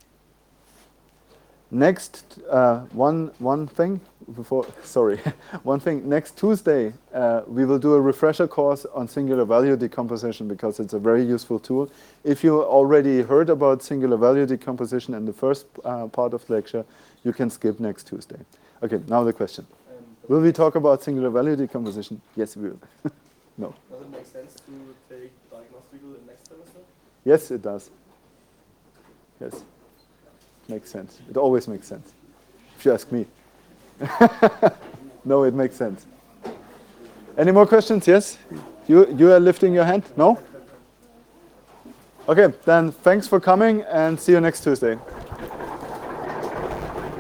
Next, uh, one one thing before. Sorry, one thing. Next Tuesday, uh, we will do a refresher course on singular value decomposition because it's a very useful tool. If you already heard about singular value decomposition in the first uh, part of the lecture, you can skip next Tuesday. Okay, now the question: will we talk about singular value decomposition? Yes, we will. No. Does it make sense to take diagnostical in next semester? Yes, it does. Yes. Makes sense. It always makes sense, if you ask me. No, it makes sense. Any more questions? Yes? You, you are lifting your hand? No? Okay, then thanks for coming and see you next Tuesday.